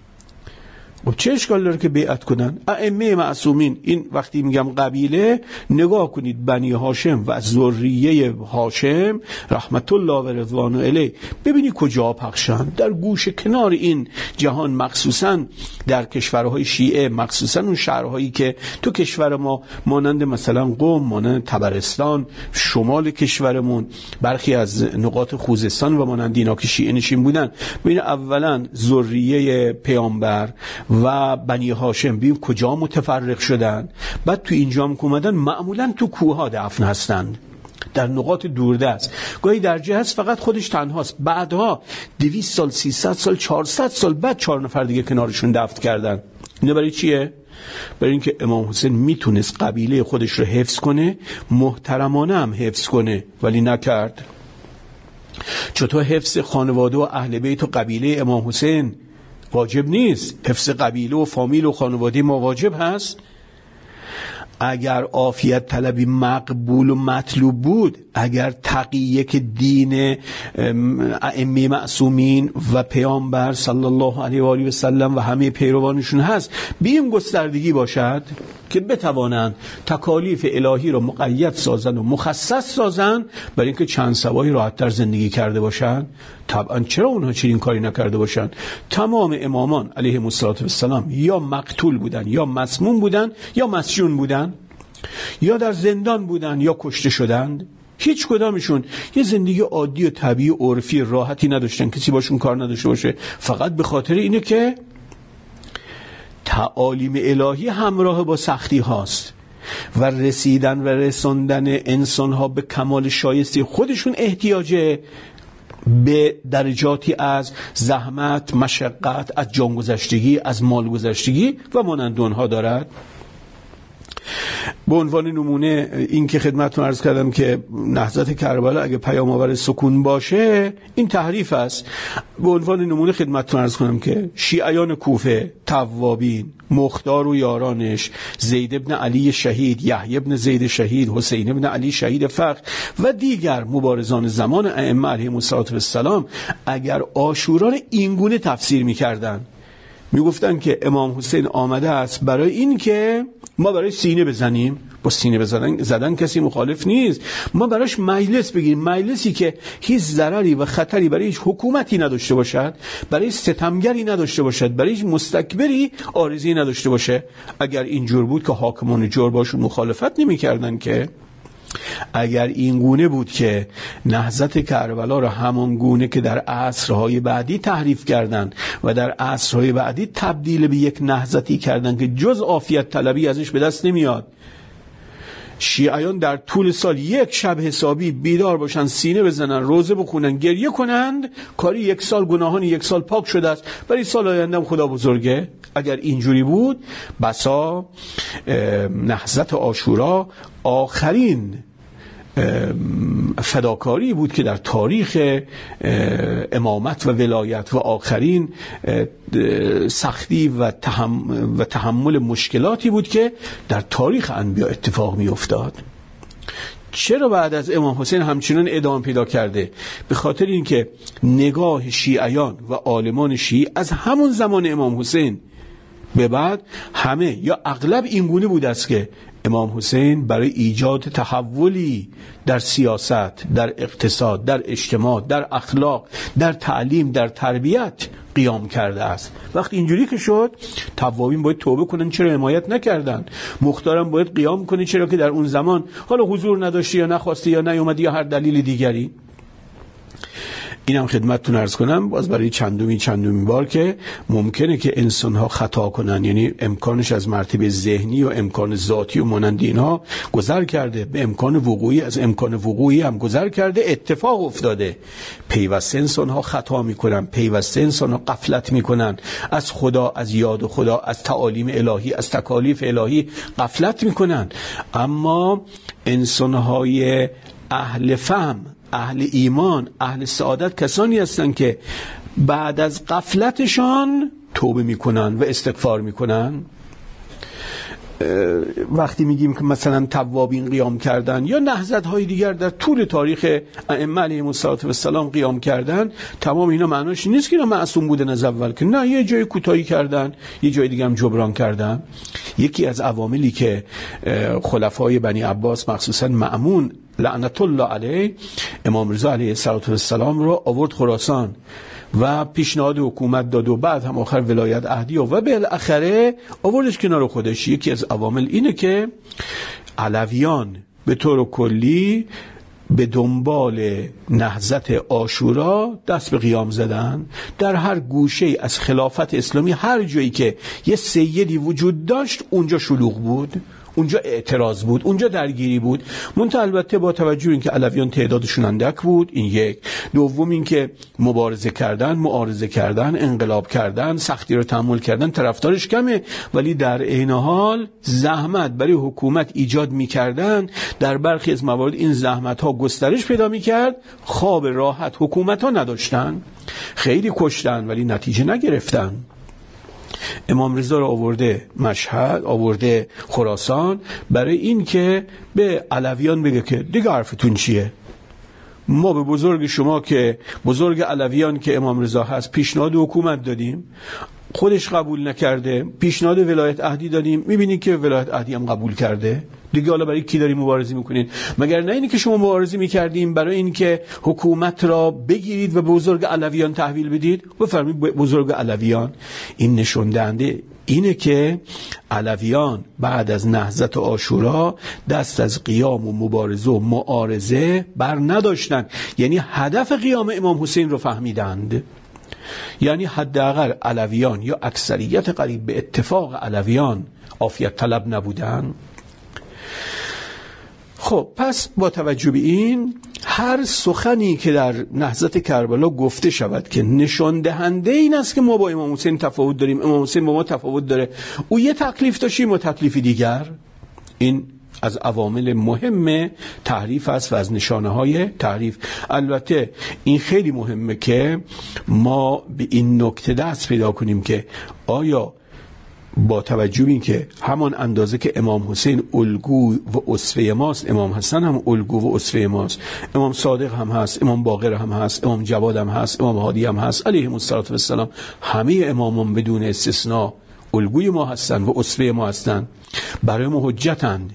خب چه اشکال داره که بیعت کنن؟ ائمه معصومین، این وقتی میگم قبیله، نگاه کنید بنی هاشم و ذریه هاشم رحمت الله و رضوان علیه، ببینید کجا پخشن، در گوشه کنار این جهان، مخصوصا در کشورهای شیعه، مخصوصا اون شهرهایی که تو کشور ما مانند مثلا قم، مانند طبرستان، شمال کشورمون، برخی از نقاط خوزستان و مانند اینا که شیعه نشین بودن. ببینید اولا ذریه پیامبر و بنی هاشم بیم کجا متفرق شدن، بعد تو اینجا هم اومدن معمولا تو کوها دفن هستند، در نقاط دوردست، گاهی در جهه هست فقط خودش تنهاست، بعدها 200 سال 300 سال 400 سال بعد 4 نفر دیگه کنارشون دفن کردن. اینه برای چیه؟ برای اینکه امام حسین میتونست قبیله خودش رو حفظ کنه، محترمانه هم حفظ کنه، ولی نکرد. چطور حفظ خانواده و اهل بیت و قبیله امام حسین واجب نیست؟ حفظ قبیله و فامیل و خانواده ما واجب هست. اگر عافیت طلبی مقبول و مطلوب بود، اگر تقیه که دین ائمه معصومین و پیامبر صلی الله علیه و آله و سلم و همه پیروانشون هست، بیم گستردگی باشد که بتوانند تکالیف الهی را مقید سازن و مخصص سازن برای اینکه چند سبایی راحت‌تر زندگی کرده باشن. طبعا چرا اونها چنین کاری نکرده باشن؟ تمام امامان علیهم السلام یا مقتول بودن، یا مسموم بودن، یا مسجون بودن، یا در زندان بودن، یا کشته شدند. هیچ کدامشون یه زندگی عادی و طبیعی و عرفی راحتی نداشتن، کسی باشون کار نداشته باشه، فقط به خاطر اینه که تعالیم الهی همراه با سختی هاست و رسیدن و رساندن انسان ها به کمال شایسته خودشون احتیاج به درجاتی از زحمت، مشقت، از جان گذشتگی، از مال گذشتگی و مانند اونها دارد. به عنوان نمونه این که خدمتتون عرض کردم که نهضت کربلا اگه پیام آور سکون باشه، این تحریف است. به عنوان نمونه خدمتتون عرض کنم که شیعیان کوفه، توابین، مختار و یارانش، زید ابن علی شهید، یحیی ابن زید شهید، حسین ابن علی شهید فخر و دیگر مبارزان زمان ائمه علیهم السلام اگر عاشورا رو اینگونه تفسیر می‌کردن، میگفتن که امام حسین آمده است برای این که ما برای سینه بزنیم. با سینه زدن کسی مخالف نیست، ما براش مجلس بگیریم، مجلسی که هیچ ضرری و خطری برای هیچ حکومتی نداشته باشد، برای ستمگری نداشته باشد، برای هیچ مستکبری عارضی نداشته باشه. اگر اینجور بود که حاکمان جور باشون مخالفت نمی‌کردن که. اگر این گونه بود که نهضت کربلا را همان گونه که در عصرهای بعدی تحریف کردن و در عصرهای بعدی تبدیل به یک نهضتی کردن که جز عافیت طلبی ازش به دست نمیاد، شیعیان در طول سال یک شب حسابی بیدار باشن، سینه بزنن، روزه بخونن، گریه کنند، کاری یک سال گناهان یک سال پاک شده است، برای سال آینده خدا بزرگه. اگر اینجوری بود، بسا نهضت عاشورا آخرین فداکاری بود که در تاریخ امامت و ولایت و آخرین سختی و تحمل مشکلاتی بود که در تاریخ انبیا اتفاق می افتاد. چرا بعد از امام حسین همچنان ادامه پیدا کرده؟ به خاطر اینکه نگاه شیعیان و عالمان شیعی از همون زمان امام حسین به بعد همه یا اغلب اینگونه بود است که امام حسین برای ایجاد تحولی در سیاست، در اقتصاد، در اجتماع، در اخلاق، در تعلیم، در تربیت قیام کرده است. وقتی اینجوری که شد، توابین باید توبه کنن چرا حمایت نکردن، مختارم باید قیام کنه چرا که در اون زمان حالا حضور نداشته یا نخواسته یا نیومده یا هر دلیل دیگری. اینم خدمتتون عرض کنم باز برای چندمین بار که ممکنه که انسان‌ها خطا کنن، یعنی امکانش از مرتبه ذهنی و امکان ذاتی و مانند اینها گذر کرده به امکان وقوعی، از امکان وقوعی هم گذر کرده، اتفاق افتاده. پیوسته انسان‌ها خطا میکنن، پیوسته انسان‌ها غفلت میکنن از خدا، از یاد خدا، از تعالیم الهی، از تکالیف الهی غفلت میکنن. اما انسان‌های اهل فهم، اهل ایمان، اهل سعادت کسانی هستند که بعد از غفلتشان توبه میکنن و استغفار میکنن. وقتی میگیم که مثلا توابین قیام کردن یا نهضت های دیگر در طول تاریخ ائمه علیهم السلام قیام کردن، تمام اینا معناش نیست که اینا معصوم بودن از اول، که نه، یه جای کوتاهی کردن، یه جای دیگه هم جبران کردن. یکی از عواملی که خلفای بنی عباس مخصوصا مأمون لعنت الله علیه امام رضا علیه السلام رو آورد خراسان و پیشنهاد حکومت داد و بعد هم آخر ولایت عهدی و بالاخره آوردش کنار خودش. یکی از عوامل اینه که علویان به طور کلی به دنبال نهضت عاشورا دست به قیام زدن. در هر گوشه از خلافت اسلامی هر جایی که یه سیدی وجود داشت اونجا شلوغ بود، اونجا اعتراض بود، اونجا درگیری بود. منتها البته با توجه اینکه علویان تعدادشون اندک بود، این یک. دوم اینکه مبارزه کردن، معارضه کردن، انقلاب کردن، سختی رو تحمل کردن، طرفدارش کمه، ولی در عین حال زحمت برای حکومت ایجاد می‌کردن. در برخی از موارد این زحمت‌ها گسترش پیدا می‌کرد، خواب راحت حکومت‌ها نداشتن، خیلی کشتن ولی نتیجه نگرفتن. امام رضا رو آورده مشهد، آورده خراسان برای این که به علویان بگه که دیگه حرفتون چیه؟ ما به بزرگ شما که بزرگ علویان که امام رضا هست پیشنهاد حکومت دادیم، خودش قبول نکرده، پیشنهاد ولایت عهدی دادیم، میبینید که ولایت عهدی هم قبول کرده، دیگه حالا برای کی داری مبارزه میکنین؟ مگر نه اینی که شما مبارزه میکردیم برای این که حکومت را بگیرید و به بزرگ علویان تحویل بدید؟ بفرمایید بزرگ علویان. این نشون دهنده اینه که علویان بعد از نهضت عاشورا دست از قیام و مبارزه و معارضه بر نداشتن، یعنی هدف قیام امام حسین رو فهمیدند. یعنی حداقل علویان یا اکثریت قریب به اتفاق علویان عافیت طلب نبودن. خب پس با توجه به این، هر سخنی که در نهضت کربلا گفته شود که نشان دهنده این است که ما با امام حسین تفاوت داریم، امام حسین با ما تفاوت داره، او یه تکلیف داشتیم و تکلیف دیگر، این از عوامل مهم تحریف است و از نشانه های تحریف. البته این خیلی مهمه که ما به این نکته دست پیدا کنیم که آیا با توجه به این که همان اندازه که امام حسین الگو و اسوه ماست، امام حسن هم الگو و اسوه ماست، امام صادق هم هست، امام باقر هم هست، امام جواد هم هست، امام هادی هم هست علیهم السلام، همه امامان بدون استثناء الگوی ما هستن و اسوه ما هستن، برای ما حجتند.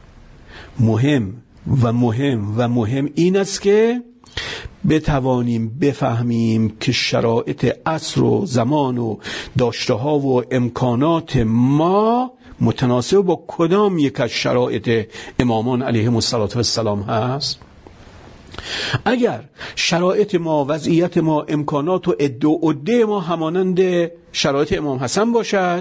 مهم این است که بتوانیم بفهمیم که شرایط عصر و زمان و داشته ها و امکانات ما متناسب با کدام یک از شرایط امامان علیهم السلام هست. اگر شرایط ما، وضعیت ما، امکانات و عده ما همانند شرایط امام حسن باشد،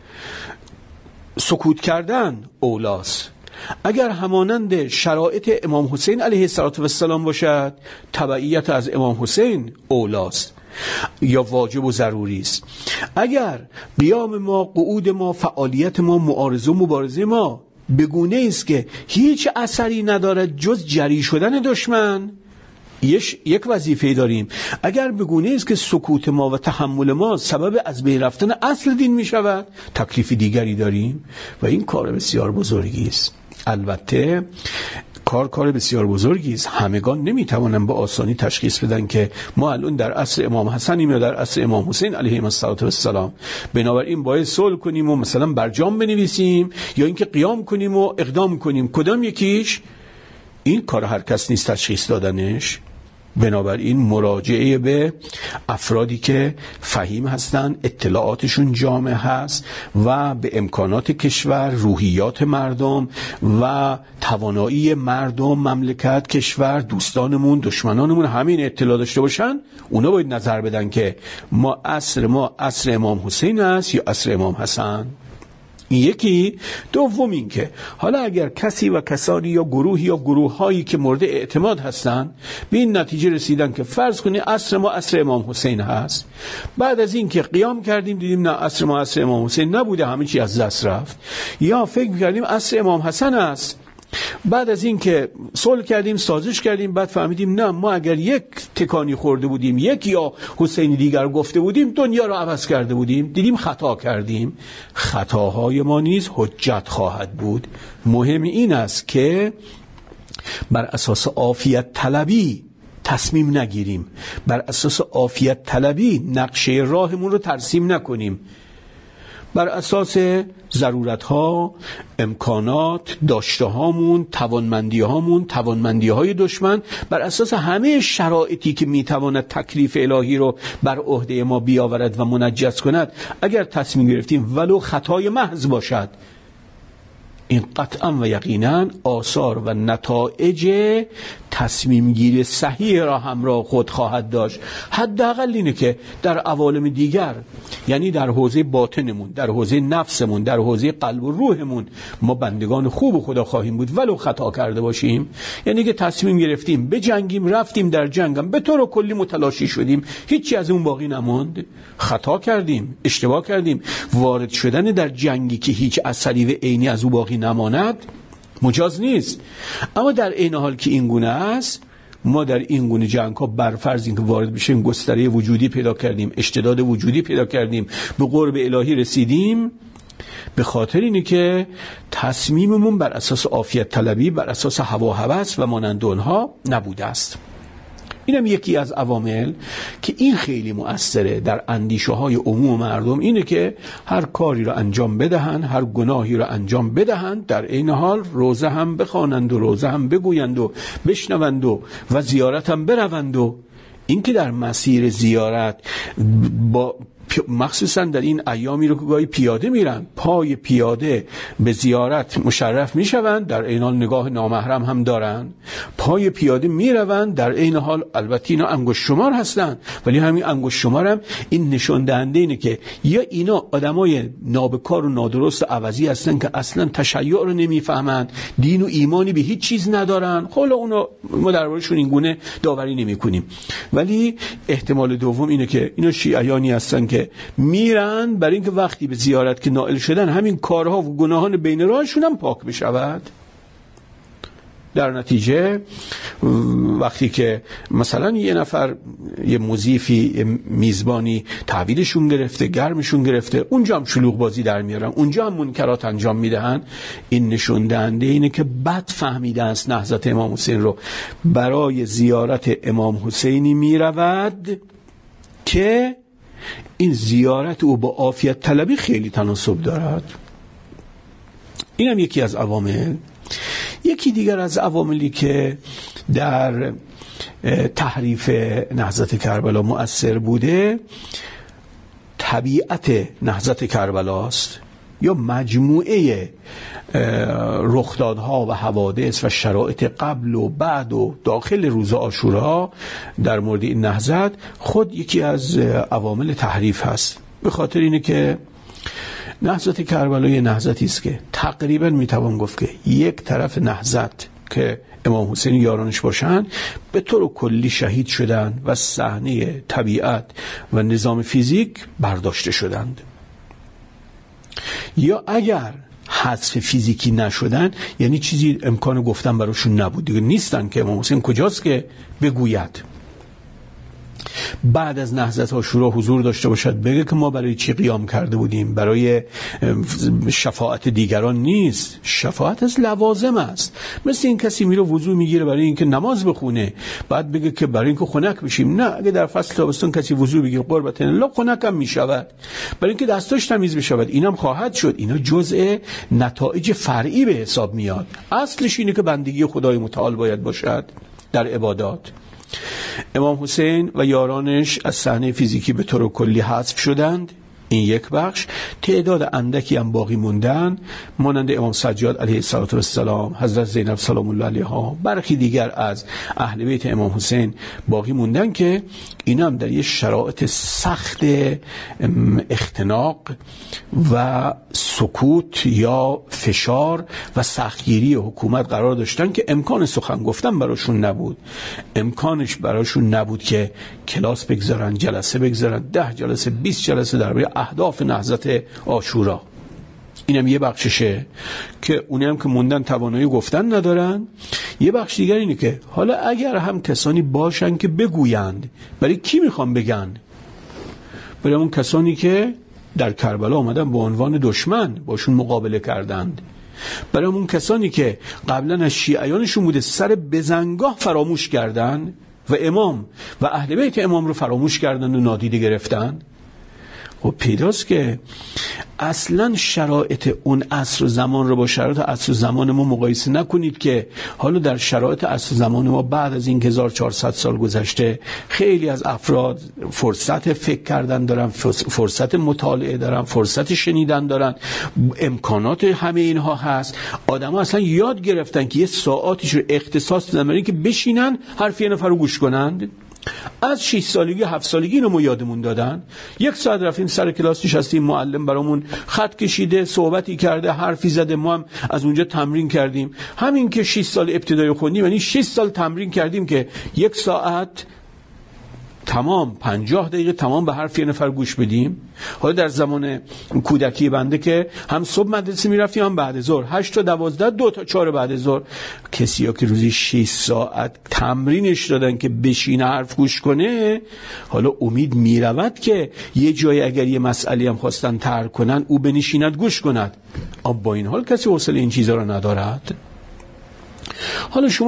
سکوت کردن اولاست. اگر همانند شرایط امام حسین علیه السلام باشد، تبعیت از امام حسین اولاست یا واجب و ضروری است. اگر قیام ما، قعود ما، فعالیت ما، معارضه و مبارزه ما بگونه است که هیچ اثری ندارد جز جری شدن دشمن، یک وظیفه داریم. اگر بگونه است که سکوت ما و تحمل ما سبب از بین رفتن اصل دین می شود، تکلیف دیگری داریم و این کار بسیار بزرگی است. البته کار بسیار بزرگی است. همگان نمیتوانند به آسانی تشخیص بدن که ما الان در عصر امام حسنیم یا در عصر امام حسین علیهم السلام. بنابراین باید صلح کنیم و مثلا برجام بنویسیم یا اینکه قیام کنیم و اقدام کنیم. کدام یکیش؟ این کار هر کس نیست تشخیص دادنش. بنابراین مراجعه به افرادی که فهیم هستن، اطلاعاتشون جامع هست و به امکانات کشور، روحیات مردم و توانایی مردم، مملکت، کشور، دوستانمون، دشمنانمون همین اطلاع داشته باشن، اونا باید نظر بدن که ما عصر امام حسین است یا عصر امام حسن. یکی. دوم این که حالا اگر کسی و کسانی یا گروه‌هایی که مورد اعتماد هستن به این نتیجه رسیدن که فرض کنید عصر ما عصر امام حسین هست، بعد از این که قیام کردیم دیدیم نه عصر ما عصر امام حسین نبوده، همه چی از دست رفت، یا فکر کردیم عصر امام حسن است، بعد از این که صلح کردیم، سازش کردیم، بعد فهمیدیم نه ما اگر یک تکانی خورده بودیم، یک یا حسینی دیگر گفته بودیم، دنیا رو عوض کرده بودیم، دیدیم خطا کردیم. خطاهای ما نیز حجت خواهد بود. مهم این است که بر اساس عافیت طلبی تصمیم نگیریم، بر اساس عافیت طلبی نقشه راهمون رو ترسیم نکنیم، بر اساس ضرورت‌ها، امکانات، داشته‌هامون، توانمندی‌هامون، توانمندی‌های دشمن، بر اساس همه شرایطی که می‌تواند تکلیف الهی رو بر عهده ما بیاورد و منجز کند، اگر تصمیم گرفتیم ولو خطای محض باشد، این قطعا و یقینا آثار و نتایج تصمیم گیری صحیح را همراه خود خواهد داشت. حداقل اینه که در عوالم دیگر، یعنی در حوزه باطنمون، در حوزه نفسمون، در حوزه قلب و روحمون، ما بندگان خوب خدا خواهیم بود ولو خطا کرده باشیم. یعنی که تصمیم گرفتیم بجنگیم، رفتیم در جنگم، به طور کلی متلاشی شدیم، هیچی از اون باقی نماند، خطا کردیم، اشتباه کردیم. وارد شدن در جنگی که هیچ اثری و عینی از او باقی نماند مجاز نیست. اما در این حال که این گونه است، ما در این گونه جنگ ها بر فرض اینکه وارد بشیم گستره وجودی پیدا کردیم، اشتداد وجودی پیدا کردیم، به قرب الهی رسیدیم، به خاطر اینه که تصمیممون بر اساس عافیت طلبی، بر اساس هوا و هوس و مانند اونها نبوده است. اینم یکی از عوامل که این خیلی مؤثره در اندیشه های عموم مردم، اینه که هر کاری را انجام بدهن، هر گناهی را انجام بدهن، در این حال روزه هم بخوانند و روزه هم بگویند و بشنوند و زیارت هم بروند. و این که در مسیر زیارت با مخصوصا در این ایامی رو که گاهی پیاده میرن، پای پیاده به زیارت مشرف میشوند، در این حال نگاه نامحرم هم دارن، پای پیاده میروند، در این حال البته اینا انگشت شمار هستن، ولی همین انگشت شمار هم این نشون دهنده اینه که یا اینا آدمای نابکار و نادرست و عوضی هستن که اصلا تشیع رو نمیفهمند، دین و ایمانی به هیچ چیز ندارن، حالا اونا ما دربارشون این گونه داوری نمی‌کنیم. ولی احتمال دوم اینه که اینا شیعیانی هستن که میرن برای اینکه وقتی به زیارت که نائل شدن همین کارها و گناهان بین راهشون هم پاک بشود. در نتیجه وقتی که مثلا یه نفر، یه مضیفی، میزبانی تحویلشون گرفته، گرمشون گرفته، اونجا هم شلوغ بازی در میارن، اونجا هم منکرات انجام میدهن، این نشون دهنده اینه که بد فهمیده است نهضت امام حسین رو. برای زیارت امام حسینی میرود که این زیارت او با عافیت طلبی خیلی تناسب دارد. این هم یکی از عوامل. یکی دیگر از عواملی که در تحریف نهضت کربلا مؤثر بوده، طبیعت نهضت کربلاست یا مجموعه رخدادها و حوادث و شرایط قبل و بعد و داخل روز عاشورا در مورد این نهضت خود یکی از عوامل تحریف هست. به خاطر اینه که نهضت کربلا یه نهضتی است که تقریبا میتوان گفت که یک طرف نهضت که امام حسین یارانش باشن به طور کلی شهید شدند و صحنه طبیعت و نظام فیزیک برداشته شدند، یا اگر حذف فیزیکی نشدن یعنی چیزی امکان گفتن براشون نبود، دیگه نیستن که امام حسین کجاست که بگوید بعد از نهضت عاشورا حضور داشته باشد بگه که ما برای چی قیام کرده بودیم، برای شفاعت دیگران نیست، شفاعت از لوازم است. مثل این کسی میره وضو میگیره برای اینکه نماز بخونه، بعد بگه که برای اینکه خنک بشیم. نه، اگه در فصل تابستون کسی وضو بگیره قربت الله خنک هم میشود، برای اینکه دستاش تمیز بشود، اینم خواهد شد. اینا جزء نتایج فرعی به حساب میاد. اصلش اینه که بندگی خدای متعال باید باشد در عبادات. امام حسین و یارانش از صحنه فیزیکی به طور کلی حذف شدند. این یک بخش. تعداد اندکی هم باقی موندن، مانند امام سجاد علیه السلام، حضرت زینب سلام الله علیها، برخی دیگر از اهل بیت امام حسین باقی موندن که اینا هم در یه شرایط سخت اختناق و سکوت یا فشار و سختگیری حکومت قرار داشتن که امکان سخن گفتن براشون نبود. امکانش براشون نبود که کلاس بگذارن، جلسه بگذارن، 10 جلسه 20 جلسه درباره اهداف نهضت عاشورا. اینم یه بخششه که اونی هم که موندن توانایی گفتن ندارن. یه بخش دیگر اینه که حالا اگر هم کسانی باشن که بگویند، برای کی میخوان بگن؟ برای اون کسانی که در کربلا آمدن به عنوان دشمن باشون مقابله کردند، برای اون کسانی که قبلا از شیعیانشون بوده سر بزنگاه فراموش کردن و امام و اهل بیت امام رو فراموش کردن و نادیده گرفتن. خب پیداست که اصلا شرایط اون عصر و زمان رو با شرایط عصر و زمان ما مقایسه نکنید که حالا در شرایط عصر و زمان ما بعد از این 1400 سال گذشته خیلی از افراد فرصت فکر کردن دارن، فرصت مطالعه دارن، فرصت شنیدن دارن، امکانات همه اینها هست. آدم‌ها اصلا یاد گرفتن که یه ساعاتیش رو اختصاص بدن برای اینکه بشینن حرف یه نفر رو گوش کنند. از 6 سالگی 7 سالگی اینو ما یادمون دادن. 1 ساعت رفتیم سر کلاس نشستیم، معلم برامون خط کشیده، صحبتی کرده، حرفی زده، ما هم از اونجا تمرین کردیم. همین که 6 سال ابتدایی خوندیم، یعنی 6 سال تمرین کردیم که 1 ساعت تمام 50 دقیقه تمام به حرف یه نفر گوش بدیم. حالا در زمان کودکی بنده که هم صبح مدرسه میرفتیم هم بعد ظهر، 8 تا 12 2 تا 4 بعد ظهر. کسی ها که روزی 6 ساعت تمرینش دادن که بشینه حرف گوش کنه، حالا امید میرود که یه جای اگر یه مسئله هم خواستن طرح کنن او بنشیند گوش کند. اما با این حال کسی حوصله این چیزا رو ندارد. حالا شما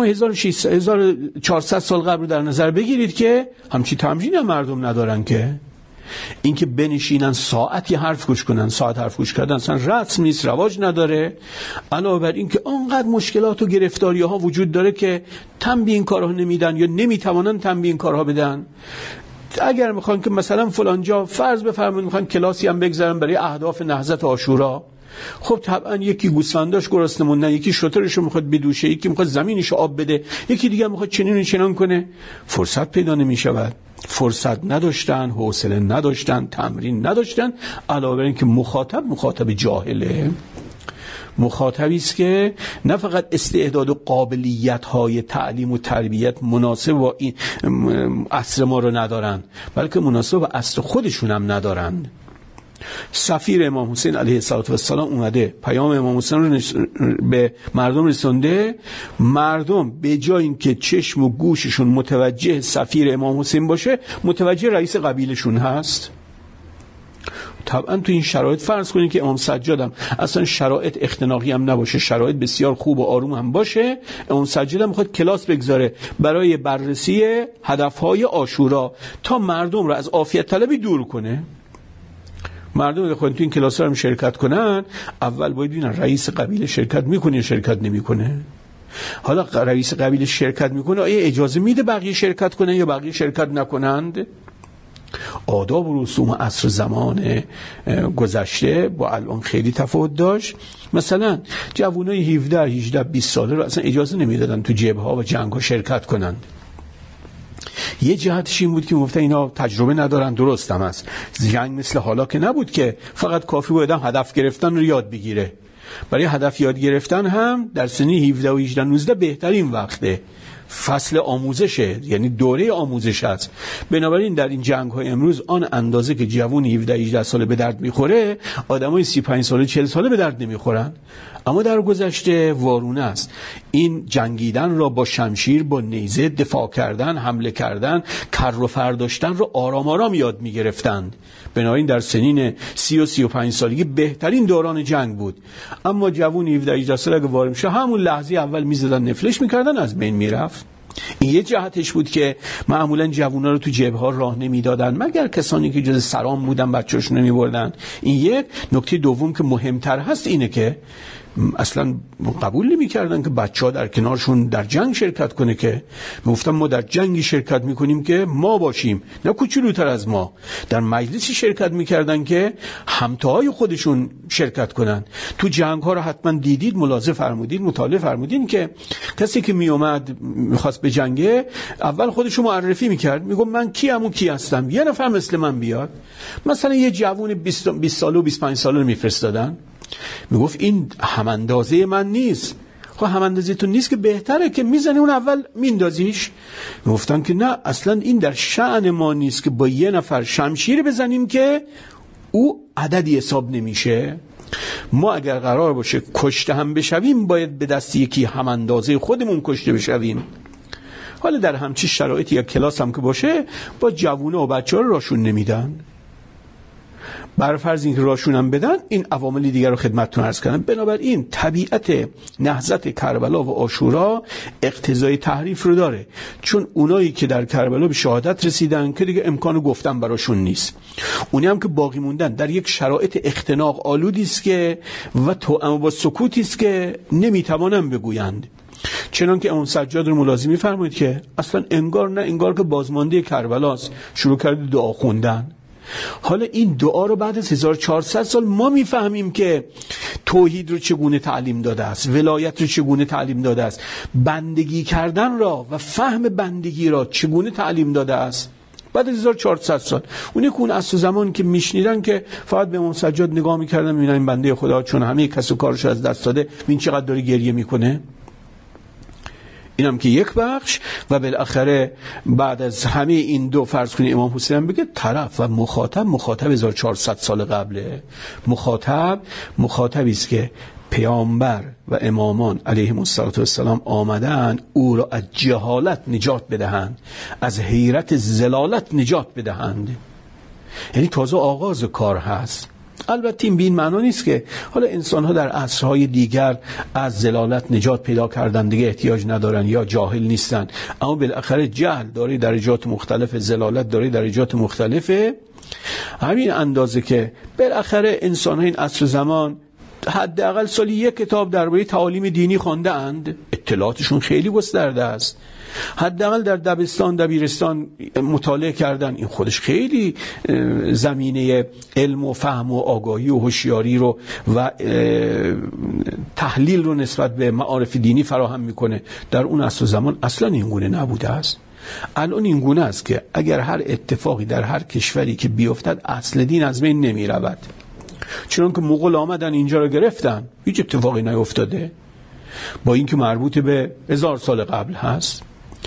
1400 سال قبل رو در نظر بگیرید که همچی تمرین هم مردم ندارن که اینکه بنشینن ساعتی حرف گوش کنن. ساعت حرف گوش کردن اصلا رسم نیست، رواج نداره. علاوه بر این که آنقدر مشکلات و گرفتاری ها وجود داره که تنبیه این کارها نمیدن یا نمیتوانن تنبیه این کارها بدن. اگر میخوان که مثلا فلان جا فرض بفرمایید میخوان کلاسی هم بگذارن برای اهداف نهضت عاشورا، خب طبعا یکی گوسفنداش گرسنه موندن، یکی شترشو میخواد بدوشه، یکی میخواد زمینشو آب بده، یکی دیگه میخواد چنین و چنان کنه. فرصت پیدا نمیشود. فرصت نداشتن، حوصله نداشتن، تمرین نداشتن. علاوه بر این که مخاطب جاهله، مخاطبی است که نه فقط استعداد و قابلیت‌های تعلیم و تربیت مناسب با این عصر ما رو ندارن، بلکه مناسب با عصر خودشون هم ندارن. سفیر امام حسین علیه السلام اومده پیام امام حسین رو به مردم رسونده. مردم به جای اینکه چشم و گوششون متوجه سفیر امام حسین باشه، متوجه رئیس قبیلشون هست. طبعا تو این شرایط فرض کنید که امام سجاد هم اصلا شرایط اختناقی هم نباشه، شرایط بسیار خوب و آروم هم باشه، امام سجاد هم میخواد کلاس بگذاره برای بررسی هدفهای عاشورا تا مردم رو از عافیت طلبی دور کنه. مردم بخوان تو این کلاس رو هم شرکت کنن، اول باید ببینن رئیس قبیله شرکت میکنه یا شرکت نمیکنه. حالا رئیس قبیله شرکت میکنه، آیا اجازه میده بقیه شرکت کنن یا بقیه شرکت نکنند؟ آداب و رسوم عصر زمان گذشته با الان خیلی تفاوت داشت. مثلا جوانای 17 18 20 ساله رو اصلا اجازه نمیدادن تو جبهه و جنگ ها شرکت کنند. یه جهتش این بود که گفتن اینا تجربه ندارن. درست هم است، جنگ مثل حالا که نبود که فقط کافی بود هدف گرفتن رو یاد بگیره. برای هدف یاد گرفتن هم در سنی 17 و 18 19 بهترین وقته، فصل آموزشه، یعنی دوره آموزش است. بنابراین در این جنگ های امروز آن اندازه که جوون 17 18 ساله به درد میخوره، آدمای 35 ساله 40 ساله به درد نمیخورن. اما در گذشته وارونه است. این جنگیدن را با شمشیر، با نیزه، دفاع کردن، حمله کردن، کر و فر داشتن را آرام آرام یاد میگرفتند. بنابراین در سنین 30 و 35 سالگی بهترین دوران جنگ بود. اما جوون 17 18 ساله اگه وارد شه، همون لحظه اول میزدن نفلش میکردن، از بین میرفت. این یه جهتش بود که معمولا جوونا رو تو جبهه ها راه نمیدادن مگر کسانی که جز سران بودن بچه‌شون نمیبردن. این یک نکته. دوم که مهمتر هست اینه که اصلا قبول نمی‌کردن که بچه‌ها در کنارشون در جنگ شرکت کنه، که میگفتن ما در جنگی شرکت می‌کنیم که ما باشیم، نه کوچولوتر از ما. در مجلسی شرکت می‌کردن که همتاهای خودشون شرکت کنن. تو جنگ‌ها رو حتما دیدید، ملاحظه فرمودید، مطالعه فرمودین که کسی که میومد می‌خواست به جنگه، اول خودشو معرفی می‌کرد، میگفت من کیم و کی هستم، یه نفر مثل من بیاد. مثلا یه جوون 20 ساله و 25 ساله رو می‌فرستادن، میگفت این هم اندازه من نیست. خب هم اندازه تو نیست که بهتره که میزنی اون اول میندازیش. میگفتن که نه، اصلا این در شأن ما نیست که با یه نفر شمشیر بزنیم که او عددی حساب نمیشه. ما اگر قرار باشه کشته هم بشویم، باید به دست یکی هم اندازه خودمون کشته بشویم. حالا در همچین شرایطی یا کلاس هم که باشه، با جوونه و بچه ها رو راشون نمیدن. بر فرض اینکه راشون هم بدن، این عوامل دیگر رو خدمتتون عرض کردم. بنابراین طبیعت نهضت کربلا و عاشورا اقتضای تحریف رو داره، چون اونایی که در کربلا به شهادت رسیدن که دیگه امکان گفتن براشون نیست، اونی هم که باقی موندن در یک شرایط اختناق آلودی است که و توأم با سکوتی است که نمیتوانن بگویند. چنان که امام سجاد رو ملاحظه می‌فرمایید که اصلا انگار که بازمانده کربلاست، شروع کرد دعا خوندن. حالا این دعا رو بعد از 1400 سال ما میفهمیم که توحید رو چگونه تعلیم داده است، ولایت رو چگونه تعلیم داده است، بندگی کردن را و فهم بندگی را چگونه تعلیم داده است. بعد از 1400 سال اونی که اون عصر زمان که میشنیدن که فقط به امام سجاد نگاه میکردن، میبینن این بنده خدا چون همه کس و کارش از دست داده، ببین چقدر داره گریه میکنه. اینم که یک بخش. و بالاخره بعد از همه این دو فرض کنید امام حسین بگه طرف و مخاطب 1400 سال قبله، مخاطبی است که پیامبر و امامان علیهم السلام آمدن او را از جهالت نجات بدهند، از حیرت زلالت نجات بدهند. یعنی تازه آغاز کار هست. البته این به این معنا نیست که حالا انسان‌ها در عصرهای دیگر از زلالت نجات پیدا کردن دیگه احتیاج ندارن یا جاهل نیستن، اما بالاخره جهل داره درجات مختلف، زلالت داره درجات مختلفه. همین اندازه که بالاخره انسان‌ها این عصر زمان حداقل سالی یک کتاب درباره تعالیم دینی خوانده اند، اطلاعاتشون خیلی گسترده است. حداقل در دبیرستان مطالعه کردن، این خودش خیلی زمینه علم و فهم و آگاهی و هوشیاری رو و تحلیل رو نسبت به معارف دینی فراهم میکنه. در اون عصر زمان اصلا این گونه نبوده است. الان این گونه است که اگر هر اتفاقی در هر کشوری که بیفتد، اصل دین از بین نمی رود. چون که مغول آمدن اینجا رو گرفتن، هیچ اتفاقی نیفتاده، با اینکه مربوط به 1000 سال قبل هست.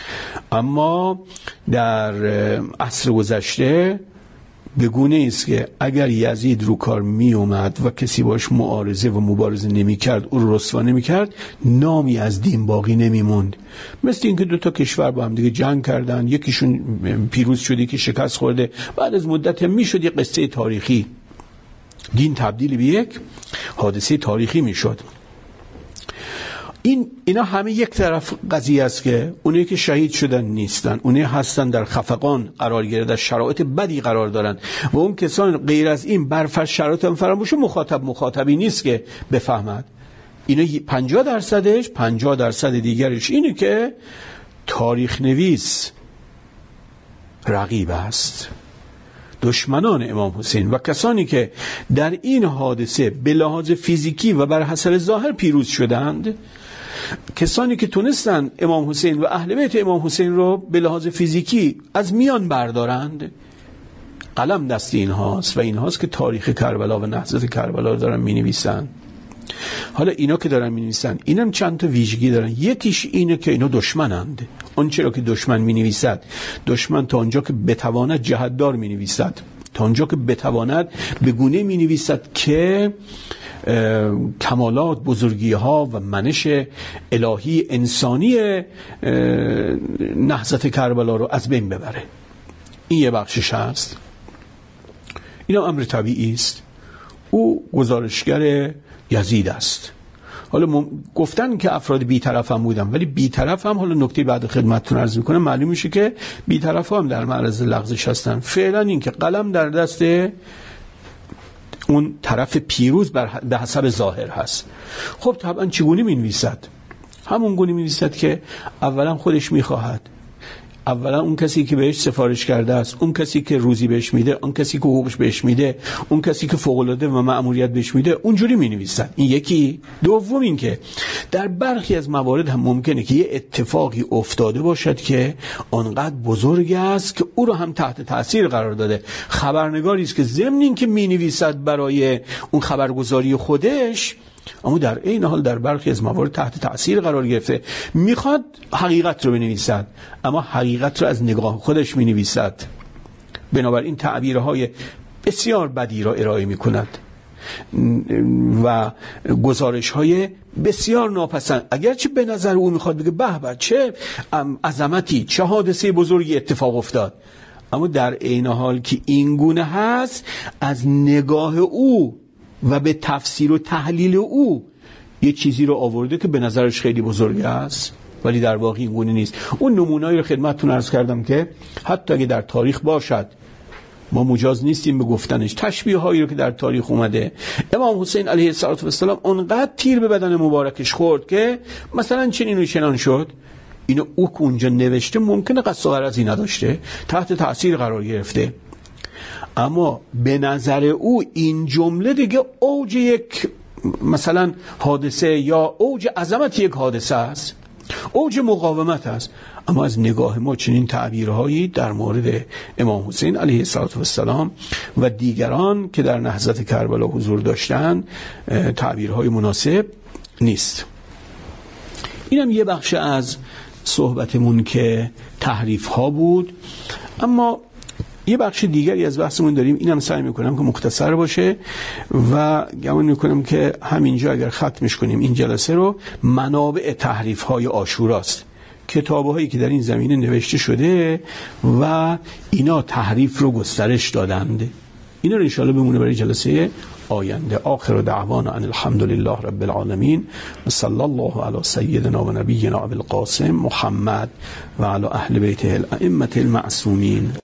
اما در عصر گذشته به گونه است که اگر یزید رو کار می اومد و کسی باش معارضه و مبارزه نمی کرد، او رو رسوا نمی کرد، نامی از دین باقی نمی موند. مثل اینکه دو تا کشور با هم دیگه جنگ کردن، یکیشون پیروز شده که شکست خورده، بعد از مدت می شد یک قصه تاریخی، دین تبدیل به یک حادثه تاریخی می شد. اینا همه یک طرف قضیه است که اونایی که شهید شدن نیستن، اونایی هستن در خفقان قرار گرفتن، در شرایط بدی قرار دارن، و اون کسان غیر از این برفرض شرایط هم فراموشه، مخاطبی نیست که بفهمد. اینا 50%، 50% دیگرش اینه که تاریخ نویس رقیب است، دشمنان امام حسین و کسانی که در این حادثه به لحاظ فیزیکی و بر حسب ظاهر پیروز شدند، کسانی که تونستند امام حسین و اهل بیت امام حسین رو به لحاظ فیزیکی از میان بردارند، قلم دست اینهاست و اینهاست که تاریخ کربلا و نهضت کربلا رو دارن می‌نویسن. حالا اینا که دارن می‌نویسن، اینم چند تا ویژگی دارن. یکیش اینه که اینا دشمنند. اون چرا که دشمن می‌نویسد، دشمن تا اونجا که بتواند جهتدار می‌نویسد، تا اونجا که بتواند به گونه می‌نویسد که کمالات، بزرگی ها و منش الهی انسانی نهضت کربلا رو از بین ببره. این یه بخشش هست. اینا امر طبیعی است. او گزارشگر یزید است. حالا گفتن که افراد بی‌طرف هم بودن، ولی بی‌طرف هم، حالا نکته بعد خدمتتون عرض میکنم، معلوم میشه که بی‌طرف هم در معرض لغزش هستن. فعلا این که قلم در دست اون طرف پیروز به حسب ظاهر هست. خب طبعا چگونه می‌نویسد؟ همون گونه می‌نویسد که اولا خودش می‌خواهد، اولا اون کسی که بهش سفارش کرده است، اون کسی که روزی بهش میده، اون کسی که حقوقش بهش میده، اون کسی که فوق‌العاده و مأموریت بهش میده، اونجوری می‌نویسد. این یکی. دوم این که در برخی از موارد هم ممکنه که یه اتفاقی افتاده باشد که آنقدر بزرگ است که او رو هم تحت تاثیر قرار داده. خبرنگاری است که ضمن این که می‌نویسد برای اون خبرگزاری خودش، اما در این حال در برخی از موارد تحت تأثیر قرار گرفته، میخواد حقیقت رو بنویسد اما حقیقت رو از نگاه خودش مینویسد. بنابراین تعبیرهای بسیار بدی را ارائه میکند و گزارش‌های بسیار ناپسند، اگرچه به نظر او میخواد بگه به به چه عظمتی، چه حادثه بزرگی اتفاق افتاد، اما در این حال که این گونه هست از نگاه او و به تفسیر و تحلیل او یه چیزی رو آورده که به نظرش خیلی بزرگ است ولی در واقع این گونه نیست. اون نمونه‌ای رو خدمتتون عرض کردم که حتی اگه در تاریخ باشد ما مجاز نیستیم به گفتنش. تشبیه هایی رو که در تاریخ اومده، امام حسین علیه السلام اونقدر تیر به بدن مبارکش خورد که مثلا چنین و چنان شد. اینو او که اونجا نوشته ممکنه قصد و غرضی نداشته، تحت تأثیر قرار گرفته، اما به نظر او این جمله دیگه اوج یک مثلا حادثه یا اوج عظمت یک حادثه است، اوج مقاومت است. اما از نگاه ما چنین تعبیرهایی در مورد امام حسین علیه السلام و دیگران که در نهضت کربلا حضور داشتند تعبیرهای مناسب نیست. اینم یه بخش از صحبتمون که تحریف ها بود. اما یه بخش دیگری از بحثمون داریم، اینم سعی میکنم که مختصر باشه و گمان میکنم که همینجا اگر ختمش کنیم این جلسه رو، منابع تحریف های عاشوراست، کتاب‌هایی که در این زمینه نوشته شده و اینا تحریف رو گسترش دادند. اینا رو انشاءالله بمونه برای جلسه آینده. آخر دعوانا ان الحمد لله رب العالمین و صلی الله علی سیدنا و نبینا ابی القاسم محمد و علی اهل بیته الائمه المعصومین.